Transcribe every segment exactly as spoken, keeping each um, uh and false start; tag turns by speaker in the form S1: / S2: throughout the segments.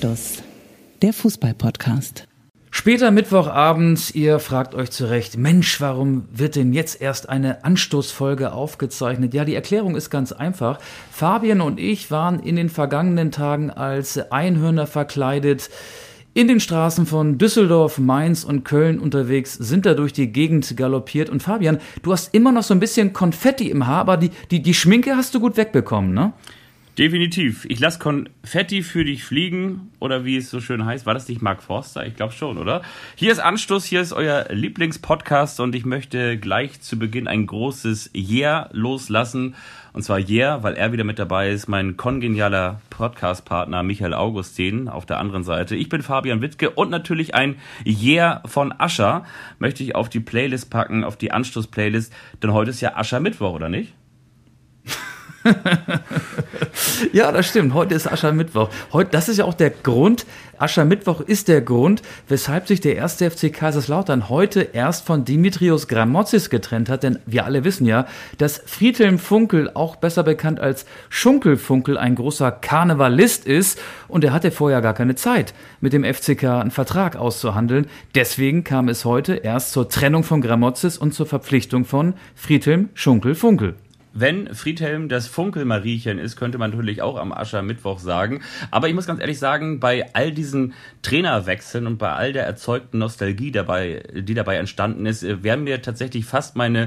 S1: Anstoß, der Fußball-Podcast.
S2: Später Mittwochabend, ihr fragt euch zurecht, Mensch, warum wird denn jetzt erst eine Anstoßfolge aufgezeichnet? Ja, die Erklärung ist ganz einfach. Fabian und ich waren in den vergangenen Tagen als Einhörner verkleidet in den Straßen von Düsseldorf, Mainz und Köln unterwegs, sind da durch die Gegend galoppiert. Und Fabian, du hast immer noch so ein bisschen Konfetti im Haar, aber die, die, die Schminke hast du gut wegbekommen, ne?
S3: Definitiv. Ich lasse Konfetti für dich fliegen, oder wie es so schön heißt. War das nicht Mark Forster? Ich glaube schon, oder? Hier ist Anstoß, hier ist euer Lieblingspodcast und ich möchte gleich zu Beginn ein großes Yeah loslassen. Und zwar Yeah, weil er wieder mit dabei ist, mein kongenialer Podcast-Partner Michael Augustin auf der anderen Seite. Ich bin Fabian Wittke und natürlich ein Yeah von Ascher möchte ich auf die Playlist packen, auf die Anstoß-Playlist, denn heute ist ja Aschermittwoch, oder nicht?
S2: Ja, das stimmt. Heute ist Aschermittwoch. Heute, das ist ja auch der Grund, Aschermittwoch ist der Grund, weshalb sich der erste F C Kaiserslautern heute erst von Dimitrios Gramotzis getrennt hat. Denn wir alle wissen ja, dass Friedhelm Funkel, auch besser bekannt als Schunkel Funkel, ein großer Karnevalist ist. Und er hatte vorher gar keine Zeit, mit dem F C K einen Vertrag auszuhandeln. Deswegen kam es heute erst zur Trennung von Gramotzis und zur Verpflichtung von Friedhelm Schunkel Funkel.
S3: Wenn Friedhelm das Funkelmariechen ist, könnte man natürlich auch am Aschermittwoch sagen. Aber ich muss ganz ehrlich sagen, bei all diesen Trainerwechseln und bei all der erzeugten Nostalgie, dabei, die dabei entstanden ist, wären mir tatsächlich fast meine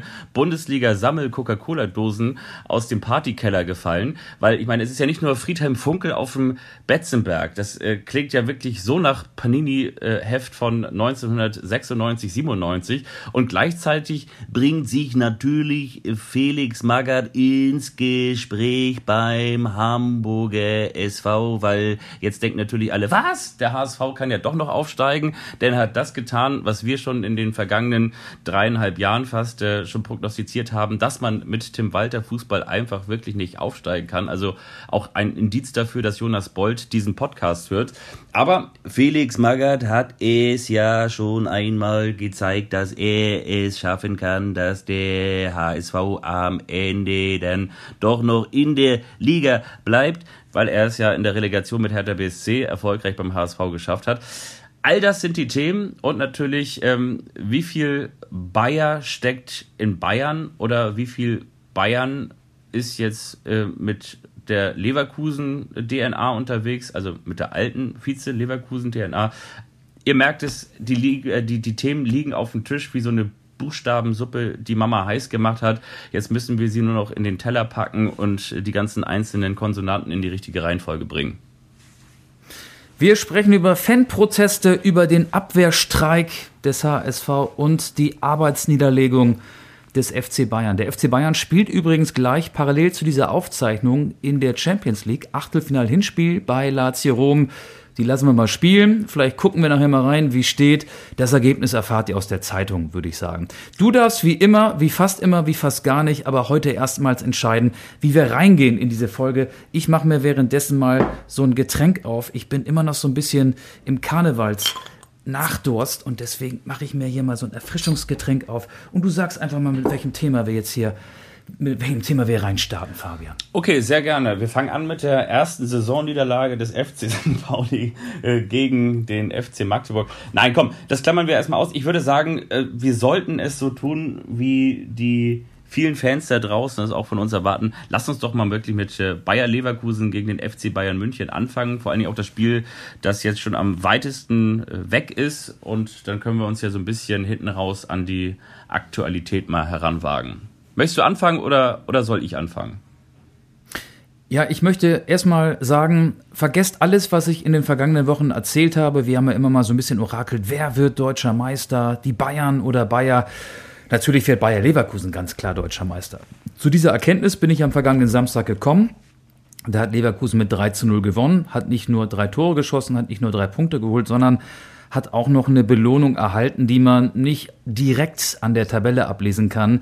S3: Bundesliga-Sammel-Coca-Cola-Dosen aus dem Partykeller gefallen. Weil ich meine, es ist ja nicht nur Friedhelm Funkel auf dem Betzenberg. Das äh, klingt ja wirklich so nach Panini-Heft von neunzehnhundertsechsundneunzig, siebenundneunzig. Und gleichzeitig bringt sich natürlich Felix Magath ins Gespräch beim Hamburger S V, weil jetzt denken natürlich alle, was? Der H S V kann ja doch noch aufsteigen, denn er hat das getan, was wir schon in den vergangenen dreieinhalb Jahren fast äh, schon prognostiziert haben, dass man mit Tim Walter Fußball einfach wirklich nicht aufsteigen kann. Also auch ein Indiz dafür, dass Jonas Bold diesen Podcast hört. Aber Felix Magath hat es ja schon einmal gezeigt, dass er es schaffen kann, dass der H S V am Ende dann doch noch in der Liga bleibt, weil er es ja in der Relegation mit Hertha B S C erfolgreich beim H S V geschafft hat. All das sind die Themen und natürlich, ähm, wie viel Bayer steckt in Bayern oder wie viel Bayern ist jetzt äh, mit der Leverkusen-D N A unterwegs, also mit der alten Vize-Leverkusen-D N A. Ihr merkt es, die, Liga, die, die Themen liegen auf dem Tisch wie so eine Buchstabensuppe, die Mama heiß gemacht hat. Jetzt müssen wir sie nur noch in den Teller packen und die ganzen einzelnen Konsonanten in die richtige Reihenfolge bringen.
S2: Wir sprechen über Fanproteste, über den Abwehrstreik des H S V und die Arbeitsniederlegung des F C Bayern. Der F C Bayern spielt übrigens gleich parallel zu dieser Aufzeichnung in der Champions League. Achtelfinal-Hinspiel bei Lazio Rom. Die lassen wir mal spielen. Vielleicht gucken wir nachher mal rein, wie steht. Das Ergebnis erfahrt ihr aus der Zeitung, würde ich sagen. Du darfst wie immer, wie fast immer, wie fast gar nicht, aber heute erstmals entscheiden, wie wir reingehen in diese Folge. Ich mache mir währenddessen mal so ein Getränk auf. Ich bin immer noch so ein bisschen im Karnevals Nachdurst und deswegen mache ich mir hier mal so ein Erfrischungsgetränk auf. Und du sagst einfach mal, mit welchem Thema wir jetzt hier Mit welchem Thema wir reinstarten, Fabian?
S3: Okay, sehr gerne. Wir fangen an mit der ersten Saisonniederlage des F C Sankt Pauli äh, gegen den F C Magdeburg. Nein, komm, das klammern wir erstmal aus. Ich würde sagen, äh, wir sollten es so tun, wie die vielen Fans da draußen das auch von uns erwarten. Lasst uns doch mal wirklich mit äh, Bayer Leverkusen gegen den F C Bayern München anfangen. Vor allen Dingen auch das Spiel, das jetzt schon am weitesten äh, weg ist. Und dann können wir uns ja so ein bisschen hinten raus an die Aktualität mal heranwagen. Möchtest du anfangen oder, oder soll ich anfangen?
S2: Ja, ich möchte erstmal sagen, vergesst alles, was ich in den vergangenen Wochen erzählt habe. Wir haben ja immer mal so ein bisschen orakelt, wer wird deutscher Meister, die Bayern oder Bayer. Natürlich wird Bayer Leverkusen ganz klar deutscher Meister. Zu dieser Erkenntnis bin ich am vergangenen Samstag gekommen. Da hat Leverkusen mit drei zu null gewonnen, hat nicht nur drei Tore geschossen, hat nicht nur drei Punkte geholt, sondern hat auch noch eine Belohnung erhalten, die man nicht direkt an der Tabelle ablesen kann.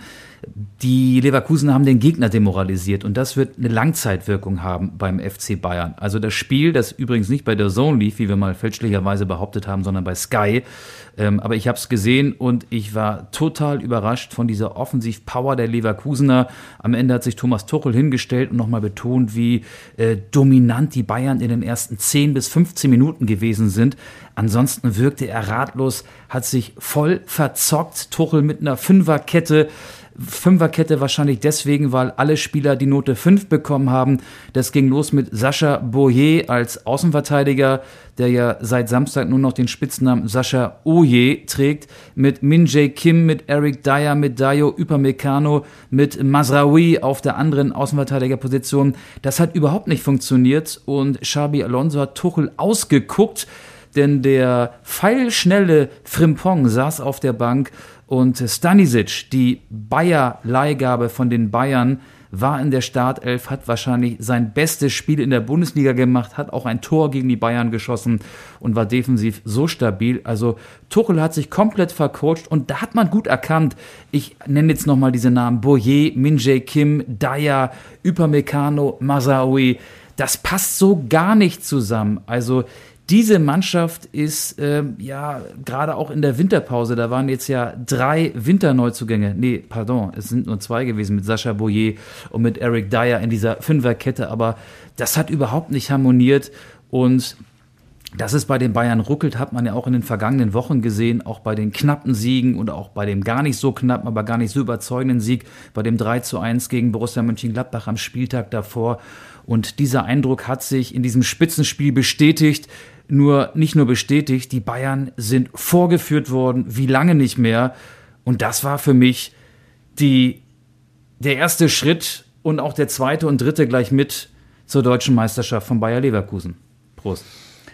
S2: Die Leverkusener haben den Gegner demoralisiert und das wird eine Langzeitwirkung haben beim F C Bayern. Also das Spiel, das übrigens nicht bei der Zone lief, wie wir mal fälschlicherweise behauptet haben, sondern bei Sky. Ähm, aber ich habe es gesehen und ich war total überrascht von dieser Offensivpower der Leverkusener. Am Ende hat sich Thomas Tuchel hingestellt und nochmal betont, wie äh, dominant die Bayern in den ersten zehn bis fünfzehn Minuten gewesen sind. Ansonsten wirkte er ratlos, hat sich voll verzockt. Tuchel mit einer Fünferkette. Fünferkette wahrscheinlich deswegen, weil alle Spieler die Note fünf bekommen haben. Das ging los mit Sascha Boye als Außenverteidiger, der ja seit Samstag nur noch den Spitznamen Sascha Oje trägt, mit Min Jae Kim, mit Eric Dyer, mit Dayo Upamecano, mit Mazraoui auf der anderen Außenverteidigerposition. Das hat überhaupt nicht funktioniert und Xabi Alonso hat Tuchel ausgeguckt, denn der pfeilschnelle Frimpong saß auf der Bank und Stanisic, die Bayer-Leihgabe von den Bayern, war in der Startelf, hat wahrscheinlich sein bestes Spiel in der Bundesliga gemacht, hat auch ein Tor gegen die Bayern geschossen und war defensiv so stabil. Also Tuchel hat sich komplett vercoacht und da hat man gut erkannt, ich nenne jetzt nochmal diese Namen, Boye, Min Jae Kim, Dyer, Upamecano, Mazraoui, das passt so gar nicht zusammen. Also diese Mannschaft ist, ähm, ja, gerade auch in der Winterpause, da waren jetzt ja drei Winterneuzugänge, nee, pardon, es sind nur zwei gewesen mit Sascha Boye und mit Eric Dyer in dieser Fünferkette, aber das hat überhaupt nicht harmoniert und dass es bei den Bayern ruckelt, hat man ja auch in den vergangenen Wochen gesehen, auch bei den knappen Siegen und auch bei dem gar nicht so knappen, aber gar nicht so überzeugenden Sieg, bei dem drei zu eins gegen Borussia Mönchengladbach am Spieltag davor. Und dieser Eindruck hat sich in diesem Spitzenspiel bestätigt, nur nicht nur bestätigt, die Bayern sind vorgeführt worden, wie lange nicht mehr. Und das war für mich die, der erste Schritt und auch der zweite und dritte gleich mit zur deutschen Meisterschaft von Bayer Leverkusen. Prost.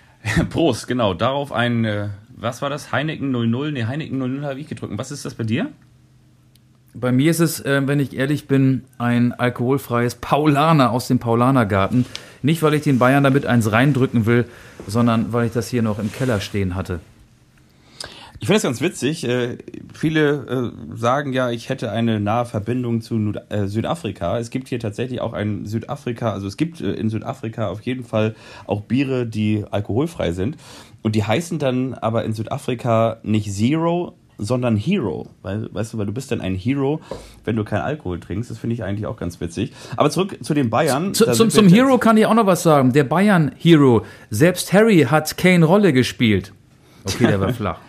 S3: Prost, genau. Darauf ein, äh, was war das? Heineken null null? Nee, Heineken null null habe ich getrunken. Was ist das bei dir?
S2: Bei mir ist es, äh, wenn ich ehrlich bin, ein alkoholfreies Paulaner aus dem Paulanergarten. Nicht, weil ich den Bayern damit eins reindrücken will, sondern weil ich das hier noch im Keller stehen hatte.
S3: Ich finde das ganz witzig. Äh, viele äh, sagen ja, ich hätte eine nahe Verbindung zu Nud- äh, Südafrika. Es gibt hier tatsächlich auch ein Südafrika, also es gibt äh, in Südafrika auf jeden Fall auch Biere, die alkoholfrei sind. Und die heißen dann aber in Südafrika nicht Zero, sondern Hero. Weil, weißt du, weil du bist dann ein Hero, wenn du keinen Alkohol trinkst. Das finde ich eigentlich auch ganz witzig. Aber zurück zu den Bayern.
S2: Zu, zum zum Hero kann ich auch noch was sagen. Der Bayern-Hero. Selbst Harry hat Kane Rolle gespielt. Okay, der war flach.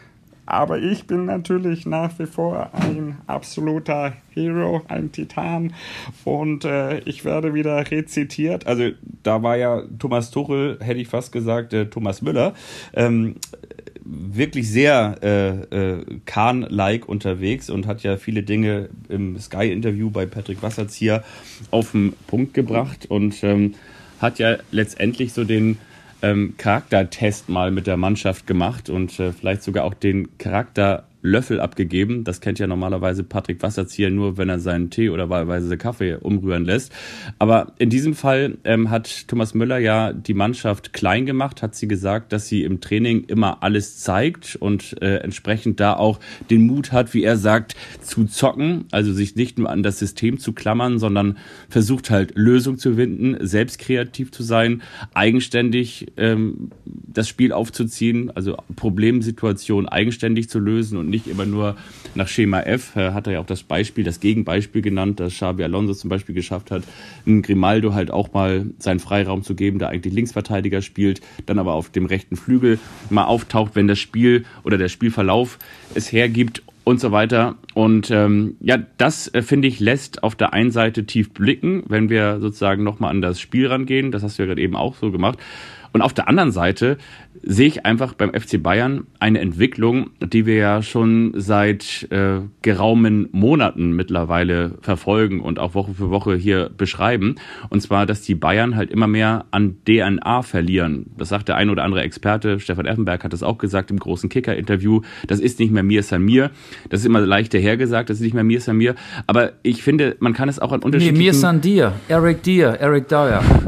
S4: Aber ich bin natürlich nach wie vor ein absoluter Hero, ein Titan. Und äh, ich werde wieder rezitiert.
S3: Also da war ja Thomas Tuchel, hätte ich fast gesagt, äh, Thomas Müller, ähm, wirklich sehr äh, äh, Kahn-like unterwegs und hat ja viele Dinge im Sky-Interview bei Patrick Wasserzieher auf den Punkt gebracht und ähm, hat ja letztendlich so den ähm, Charaktertest mal mit der Mannschaft gemacht und äh, vielleicht sogar auch den Charakterlöffel abgegeben. Das kennt ja normalerweise Patrick Wasserzieher nur, wenn er seinen Tee oder wahlweise Kaffee umrühren lässt. Aber in diesem Fall ähm, hat Thomas Müller ja die Mannschaft klein gemacht, hat sie gesagt, dass sie im Training immer alles zeigt und äh, entsprechend da auch den Mut hat, wie er sagt, zu zocken, also sich nicht nur an das System zu klammern, sondern versucht halt Lösungen zu finden, selbst kreativ zu sein, eigenständig ähm, das Spiel aufzuziehen, also Problemsituationen eigenständig zu lösen und nicht immer nur nach Schema F. Äh, hat er ja auch das Beispiel, das Gegenbeispiel genannt, dass Xabi Alonso zum Beispiel geschafft hat, einen Grimaldo halt auch mal seinen Freiraum zu geben, der eigentlich Linksverteidiger spielt, dann aber auf dem rechten Flügel mal auftaucht, wenn das Spiel oder der Spielverlauf es hergibt und so weiter. Und ähm, ja, das, äh, finde ich, lässt auf der einen Seite tief blicken, wenn wir sozusagen nochmal an das Spiel rangehen. Das hast du ja gerade eben auch so gemacht. Und auf der anderen Seite sehe ich einfach beim F C Bayern eine Entwicklung, die wir ja schon seit äh, geraumen Monaten mittlerweile verfolgen und auch Woche für Woche hier beschreiben. Und zwar, dass die Bayern halt immer mehr an D N A verlieren. Das sagt der ein oder andere Experte. Stefan Effenberg hat das auch gesagt im großen Kicker-Interview. Das ist nicht mehr Mir Samir. Das ist immer leicht dahergesagt. Das ist nicht mehr Mir Samir. Aber ich finde, man kann es auch an unterschiedlichen...
S2: Nee, Mir San Dir. Eric Dier. Eric Dyer.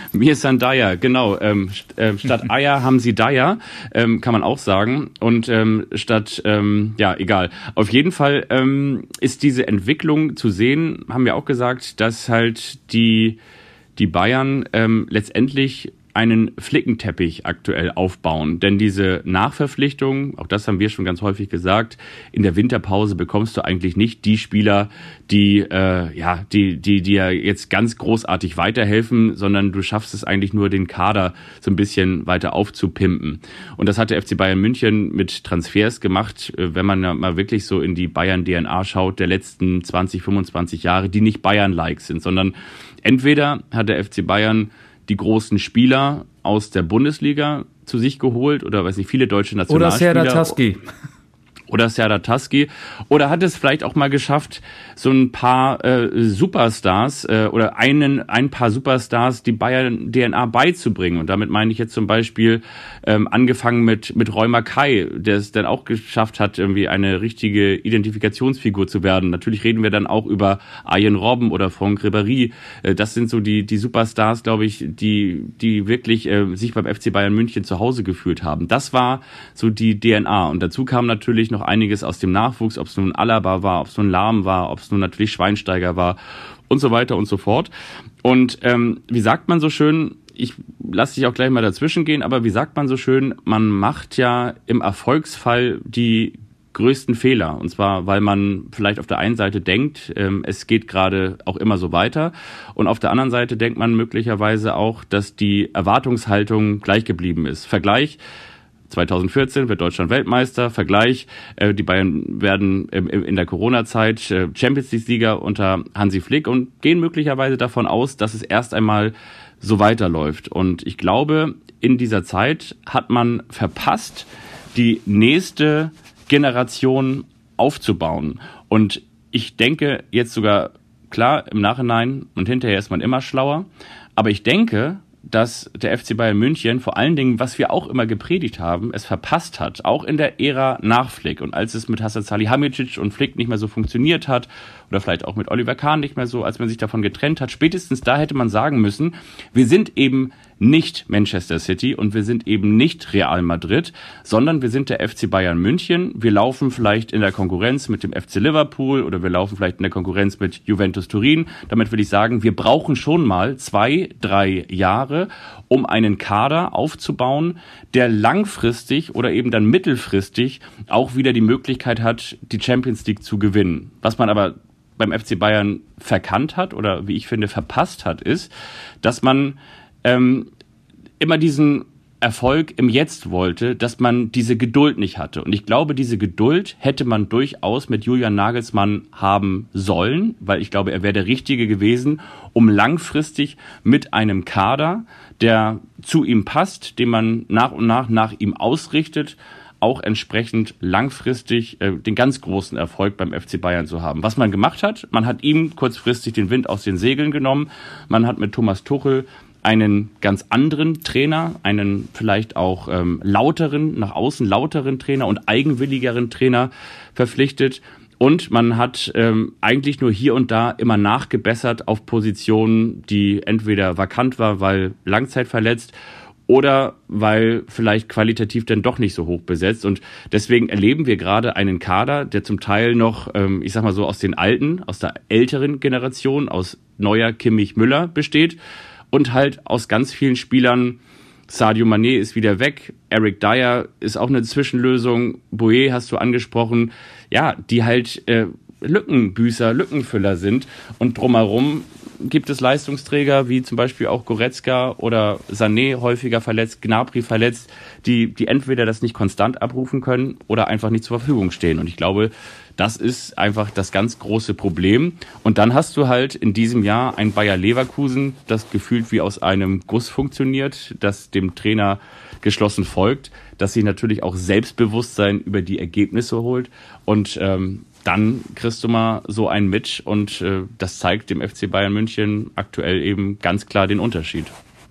S3: Mirsan Dyer, genau. Ähm, äh, statt Eier haben sie Dyer, ähm, kann man auch sagen. Und ähm, statt, ähm, ja, egal. Auf jeden Fall ähm, ist diese Entwicklung zu sehen, haben wir auch gesagt, dass halt die, die Bayern ähm, letztendlich einen Flickenteppich aktuell aufbauen. Denn diese Nachverpflichtung, auch das haben wir schon ganz häufig gesagt, in der Winterpause bekommst du eigentlich nicht die Spieler, die äh, ja, die die die ja jetzt ganz großartig weiterhelfen, sondern du schaffst es eigentlich nur, den Kader so ein bisschen weiter aufzupimpen. Und das hat der F C Bayern München mit Transfers gemacht, wenn man mal wirklich so in die Bayern-D N A schaut, der letzten zwanzig, fünfundzwanzig Jahre, die nicht Bayern-like sind, sondern entweder hat der F C Bayern die großen Spieler aus der Bundesliga zu sich geholt oder weiß nicht, viele deutsche Nationalspieler.
S2: Oder Serdar Tasky.
S3: Oder Serdar Tasky. Oder hat es vielleicht auch mal geschafft, so ein paar äh, Superstars äh, oder einen ein paar Superstars die Bayern-D N A beizubringen. Und damit meine ich jetzt zum Beispiel ähm, angefangen mit mit Roy Mackay, der es dann auch geschafft hat, irgendwie eine richtige Identifikationsfigur zu werden. Natürlich reden wir dann auch über Arjen Robben oder Franck Ribéry. Äh, das sind so die die Superstars, glaube ich, die die wirklich äh, sich beim F C Bayern München zu Hause gefühlt haben. Das war so die D N A. Und dazu kam natürlich noch einiges aus dem Nachwuchs, ob es nun Alaba war, ob es nun Lahm war, ob es nun natürlich Schweinsteiger war und so weiter und so fort. Und ähm, wie sagt man so schön, ich lasse dich auch gleich mal dazwischen gehen, aber wie sagt man so schön, man macht ja im Erfolgsfall die größten Fehler. Und zwar, weil man vielleicht auf der einen Seite denkt, ähm, es geht gerade auch immer so weiter. Und auf der anderen Seite denkt man möglicherweise auch, dass die Erwartungshaltung gleich geblieben ist. Vergleich: zweitausendvierzehn wird Deutschland Weltmeister. Vergleich, äh, die Bayern werden ähm, in der Corona-Zeit äh, Champions-League-Sieger unter Hansi Flick und gehen möglicherweise davon aus, dass es erst einmal so weiterläuft. Und ich glaube, in dieser Zeit hat man verpasst, die nächste Generation aufzubauen. Und ich denke jetzt sogar, klar, im Nachhinein und hinterher ist man immer schlauer, aber ich denke, dass der F C Bayern München vor allen Dingen, was wir auch immer gepredigt haben, es verpasst hat, auch in der Ära nach Flick. Und als es mit Hasan Salihamidzic und Flick nicht mehr so funktioniert hat, oder vielleicht auch mit Oliver Kahn nicht mehr so, als man sich davon getrennt hat, spätestens da hätte man sagen müssen, wir sind eben nicht Manchester City und wir sind eben nicht Real Madrid, sondern wir sind der F C Bayern München. Wir laufen vielleicht in der Konkurrenz mit dem F C Liverpool oder wir laufen vielleicht in der Konkurrenz mit Juventus Turin. Damit will ich sagen, wir brauchen schon mal zwei, drei Jahre, um einen Kader aufzubauen, der langfristig oder eben dann mittelfristig auch wieder die Möglichkeit hat, die Champions League zu gewinnen. Was man aber beim F C Bayern verkannt hat oder wie ich finde verpasst hat, ist, dass man ähm, immer diesen Erfolg im Jetzt wollte, dass man diese Geduld nicht hatte. Und ich glaube, diese Geduld hätte man durchaus mit Julian Nagelsmann haben sollen, weil ich glaube, er wäre der Richtige gewesen, um langfristig mit einem Kader, der zu ihm passt, den man nach und nach nach ihm ausrichtet, auch entsprechend langfristig äh, den ganz großen Erfolg beim F C Bayern zu haben. Was man gemacht hat, man hat ihm kurzfristig den Wind aus den Segeln genommen, man hat mit Thomas Tuchel einen ganz anderen Trainer, einen vielleicht auch ähm, lauteren, nach außen lauteren Trainer und eigenwilligeren Trainer verpflichtet. Und man hat ähm, eigentlich nur hier und da immer nachgebessert auf Positionen, die entweder vakant war, weil langzeitverletzt, oder weil vielleicht qualitativ dann doch nicht so hoch besetzt. Und deswegen erleben wir gerade einen Kader, der zum Teil noch, ähm, ich sag mal so, aus den alten, aus der älteren Generation, aus Neuer, Kimmich, Müller besteht. Und halt aus ganz vielen Spielern, Sadio Mané ist wieder weg, Eric Dyer ist auch eine Zwischenlösung, Boe hast du angesprochen, ja, die halt äh, Lückenbüßer, Lückenfüller sind. Und drumherum gibt es Leistungsträger wie zum Beispiel auch Goretzka oder Sané häufiger verletzt, Gnabry verletzt, die, die entweder das nicht konstant abrufen können oder einfach nicht zur Verfügung stehen. Und ich glaube, das ist einfach das ganz große Problem. Und dann hast du halt in diesem Jahr ein Bayer Leverkusen, das gefühlt wie aus einem Guss funktioniert, das dem Trainer geschlossen folgt, das sich natürlich auch Selbstbewusstsein über die Ergebnisse holt. Und ähm, dann kriegst du mal so einen mit und äh, das zeigt dem F C Bayern München aktuell eben ganz klar den Unterschied.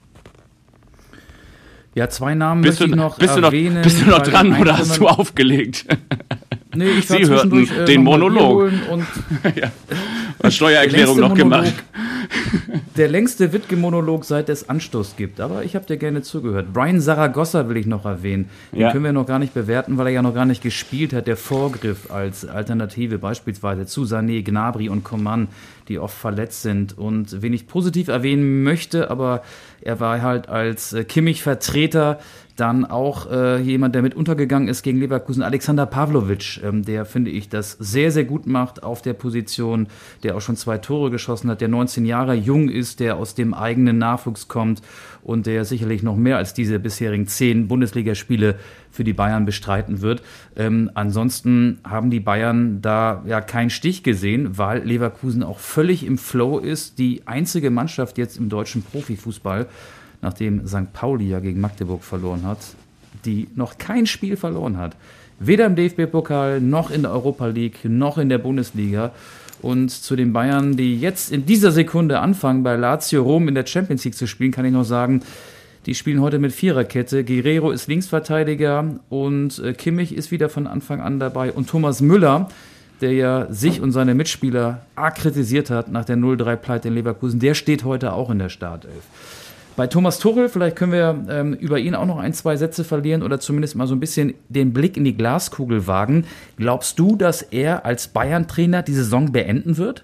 S2: Ja, zwei Namen
S3: bist
S2: möchte
S3: du,
S2: ich noch
S3: bist
S2: erwähnen.
S3: Du noch, bist du noch dran oder hast du aufgelegt?
S2: Nee, ich
S3: Sie hörten
S2: äh,
S3: den Monolog.
S2: Und
S3: ja. Steuererklärung noch
S2: Monolog.
S3: gemacht.
S2: der längste Wittke-Monolog seit es Anstoß gibt. Aber ich habe dir gerne zugehört. Brian Zaragoza will ich noch erwähnen. Den ja. können wir noch gar nicht bewerten, weil er ja noch gar nicht gespielt hat. Der Vorgriff als Alternative beispielsweise zu Sané, Gnabry und Coman, die oft verletzt sind. Und wen ich positiv erwähnen möchte, aber er war halt als Kimmich-Vertreter dann auch äh, jemand, der mit untergegangen ist gegen Leverkusen, Alexander Pavlovic, ähm, der, finde ich, das sehr, sehr gut macht auf der Position, der auch schon zwei Tore geschossen hat, der neunzehn Jahre jung ist, der aus dem eigenen Nachwuchs kommt und der sicherlich noch mehr als diese bisherigen zehn Bundesligaspiele für die Bayern bestreiten wird. Ähm, ansonsten haben die Bayern da ja keinen Stich gesehen, weil Leverkusen auch völlig im Flow ist. Die einzige Mannschaft jetzt im deutschen Profifußball, nachdem Sankt Pauli ja gegen Magdeburg verloren hat, die noch kein Spiel verloren hat. Weder im D F B-Pokal, noch in der Europa League, noch in der Bundesliga. Und zu den Bayern, die jetzt in dieser Sekunde anfangen, bei Lazio Rom in der Champions League zu spielen, kann ich noch sagen, die spielen heute mit Viererkette. Guerrero ist Linksverteidiger und Kimmich ist wieder von Anfang an dabei. Und Thomas Müller, der ja sich und seine Mitspieler arg kritisiert hat nach der null drei Pleite in Leverkusen, der steht heute auch in der Startelf. Bei Thomas Tuchel, vielleicht können wir ähm, über ihn auch noch ein, zwei Sätze verlieren oder zumindest mal so ein bisschen den Blick in die Glaskugel wagen. Glaubst du, dass er als Bayern-Trainer die Saison beenden wird?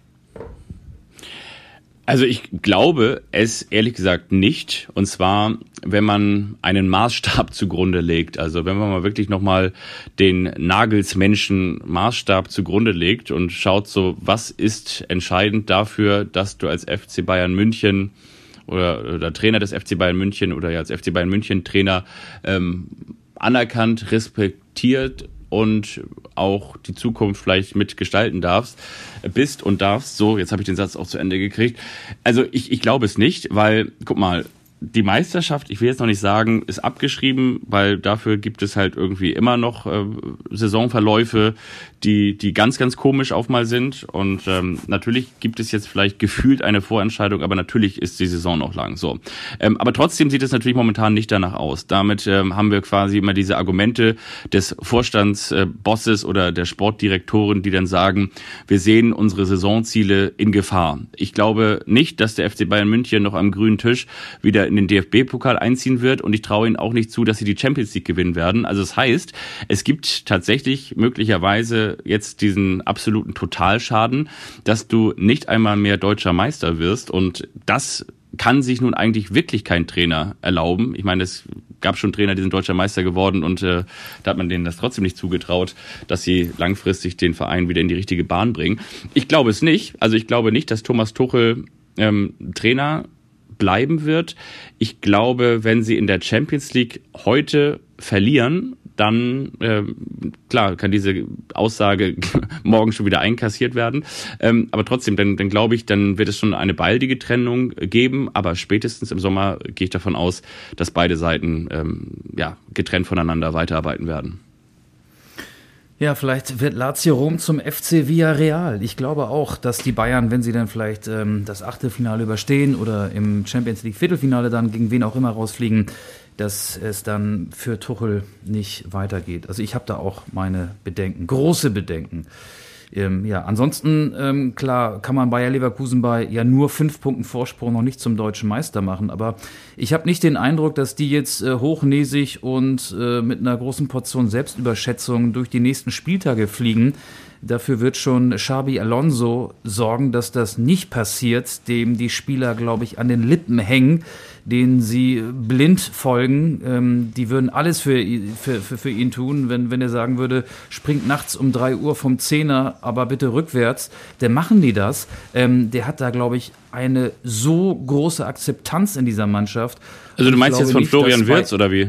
S3: Also ich glaube es ehrlich gesagt nicht. Und zwar, wenn man einen Maßstab zugrunde legt. Also wenn man mal wirklich nochmal den Nagelsmenschen Maßstab zugrunde legt und schaut so, was ist entscheidend dafür, dass du als F C Bayern München Oder, oder Trainer des F C Bayern München oder ja als F C Bayern München Trainer ähm, anerkannt, respektiert und auch die Zukunft vielleicht mitgestalten darfst, bist und darfst. So, jetzt habe ich den Satz auch zu Ende gekriegt. Also ich, ich glaube es nicht, weil, guck mal, die Meisterschaft, ich will jetzt noch nicht sagen, ist abgeschrieben, weil dafür gibt es halt irgendwie immer noch äh, Saisonverläufe, die die ganz, ganz komisch auch mal sind. Und ähm, natürlich gibt es jetzt vielleicht gefühlt eine Vorentscheidung, aber natürlich ist die Saison noch lang. So, ähm, aber trotzdem sieht es natürlich momentan nicht danach aus. Damit ähm, haben wir quasi immer diese Argumente des Vorstandsbosses äh, oder der Sportdirektoren, die dann sagen, wir sehen unsere Saisonziele in Gefahr. Ich glaube nicht, dass der F C Bayern München noch am grünen Tisch wieder in den D F B-Pokal einziehen wird und ich traue ihnen auch nicht zu, dass sie die Champions League gewinnen werden. Also das heißt, es gibt tatsächlich möglicherweise jetzt diesen absoluten Totalschaden, dass du nicht einmal mehr deutscher Meister wirst und das kann sich nun eigentlich wirklich kein Trainer erlauben. Ich meine, es gab schon Trainer, die sind deutscher Meister geworden und äh, da hat man denen das trotzdem nicht zugetraut, dass sie langfristig den Verein wieder in die richtige Bahn bringen. Ich glaube es nicht. Also ich glaube nicht, dass Thomas Tuchel ähm, Trainer bleiben wird. Ich glaube, wenn sie in der Champions League heute verlieren, dann, äh, klar, kann diese Aussage morgen schon wieder einkassiert werden. Ähm, aber trotzdem, dann, dann glaube ich, dann wird es schon eine baldige Trennung geben. Aber spätestens im Sommer gehe ich davon aus, dass beide Seiten ähm, ja, getrennt voneinander weiterarbeiten werden.
S2: Ja, vielleicht wird Lazio Rom zum F C Villarreal. Ich glaube auch, dass die Bayern, wenn sie dann vielleicht ähm, das Achtelfinale überstehen oder im Champions League Viertelfinale dann gegen wen auch immer rausfliegen, dass es dann für Tuchel nicht weitergeht. Also ich habe da auch meine Bedenken, große Bedenken. Ähm, ja, ansonsten, ähm, klar, kann man Bayer Leverkusen bei ja nur fünf Punkten Vorsprung noch nicht zum deutschen Meister machen, aber ich habe nicht den Eindruck, dass die jetzt äh, hochnäsig und äh, mit einer großen Portion Selbstüberschätzung durch die nächsten Spieltage fliegen. Dafür wird schon Xabi Alonso sorgen, dass das nicht passiert, dem die Spieler, glaube ich, an den Lippen hängen, denen sie blind folgen. Ähm, die würden alles für, für, für, für ihn tun, wenn, wenn er sagen würde, springt nachts um drei Uhr vom Zehner, aber bitte rückwärts. Dann machen die das. Ähm, der hat da, glaube ich, eine so große Akzeptanz in dieser Mannschaft.
S3: Also du meinst jetzt von nicht, Florian Wirtz oder wie?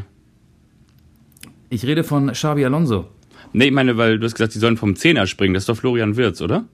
S2: Ich rede von Xabi Alonso.
S3: Nee, ich meine, weil du hast gesagt, die sollen vom Zehner springen. Das ist doch Florian Wirtz, oder?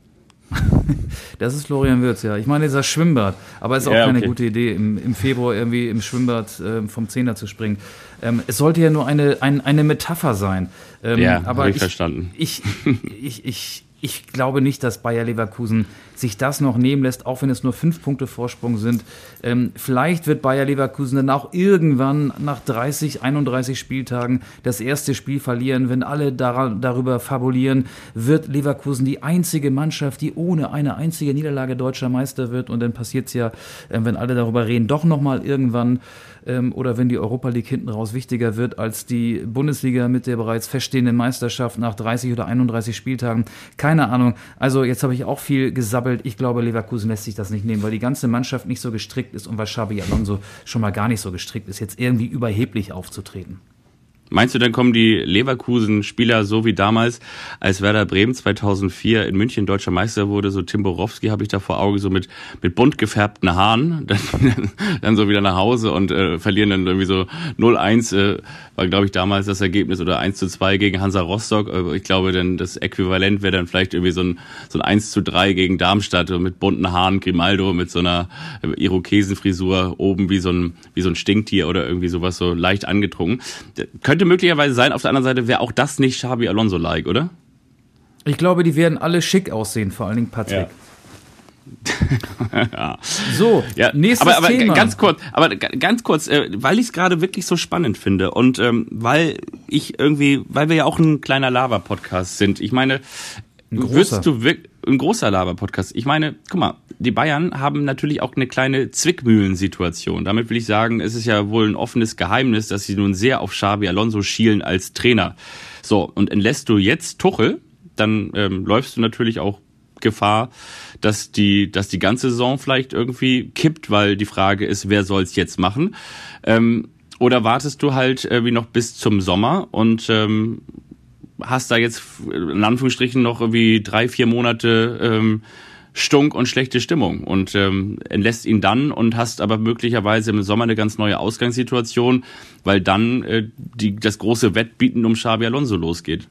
S2: Das ist Florian Wirtz, ja. Ich meine, dieser Schwimmbad. Aber es ist auch ja, keine okay. gute Idee, im, im Februar irgendwie im Schwimmbad äh, vom Zehner zu springen. Ähm, es sollte ja nur eine, ein, eine Metapher sein. Ähm,
S3: ja,
S2: aber
S3: habe ich,
S2: ich
S3: verstanden.
S2: Ich, ich, ich, ich glaube nicht, dass Bayer Leverkusen sich das noch nehmen lässt, auch wenn es nur fünf Punkte Vorsprung sind. Ähm, vielleicht wird Bayer Leverkusen dann auch irgendwann nach dreißig, einunddreißig Spieltagen das erste Spiel verlieren. Wenn alle daran, darüber fabulieren, wird Leverkusen die einzige Mannschaft, die ohne eine einzige Niederlage deutscher Meister wird. Und dann passiert es ja, äh, wenn alle darüber reden, doch nochmal irgendwann. Ähm, oder wenn die Europa League hinten raus wichtiger wird als die Bundesliga mit der bereits feststehenden Meisterschaft nach dreißig oder einunddreißig Spieltagen. Keine Ahnung. Also jetzt habe ich auch viel gesabbelt. Ich glaube, Leverkusen lässt sich das nicht nehmen, weil die ganze Mannschaft nicht so gestrickt ist und weil Xabi Alonso schon mal gar nicht so gestrickt ist, jetzt irgendwie überheblich aufzutreten.
S3: Meinst du, dann kommen die Leverkusen-Spieler so wie damals, als Werder Bremen zweitausendvier in München deutscher Meister wurde, so Tim Borowski habe ich da vor Augen, so mit mit bunt gefärbten Haaren, dann, dann so wieder nach Hause und äh, verlieren dann irgendwie so null eins, äh, war glaube ich damals das Ergebnis, oder eins zu zwei gegen Hansa Rostock. Ich glaube, dann das Äquivalent wäre dann vielleicht irgendwie so ein so ein eins zu drei gegen Darmstadt mit bunten Haaren, Grimaldo mit so einer Irokesenfrisur oben wie so ein wie so ein Stinktier oder irgendwie sowas, so leicht angetrunken. Könnte möglicherweise sein, auf der anderen Seite wäre auch das nicht Xabi Alonso-like, oder?
S2: Ich glaube, die werden alle schick aussehen, vor allen Dingen Patrick.
S3: Ja. ja.
S2: So,
S3: ja,
S2: nächstes
S3: aber, aber
S2: Thema.
S3: Ganz kurz, aber ganz kurz, äh, weil ich es gerade wirklich so spannend finde und ähm, weil ich irgendwie, weil wir ja auch ein kleiner Lava-Podcast sind. Ich meine,
S2: ein großer.
S3: Würdest du wirklich, ein großer Lava-Podcast. Ich meine, guck mal, die Bayern haben natürlich auch eine kleine Zwickmühlensituation. Damit will ich sagen, es ist ja wohl ein offenes Geheimnis, dass sie nun sehr auf Xabi Alonso schielen als Trainer. So, und entlässt du jetzt Tuchel, dann ähm, läufst du natürlich auch Gefahr, dass die, dass die ganze Saison vielleicht irgendwie kippt, weil die Frage ist, wer soll's jetzt machen? Ähm, oder wartest du halt irgendwie noch bis zum Sommer und ähm, hast da jetzt in Anführungsstrichen noch irgendwie drei, vier Monate ähm, Stunk und schlechte Stimmung und ähm, entlässt ihn dann und hast aber möglicherweise im Sommer eine ganz neue Ausgangssituation, weil dann äh, die, das große Wettbieten um Xabi Alonso losgeht.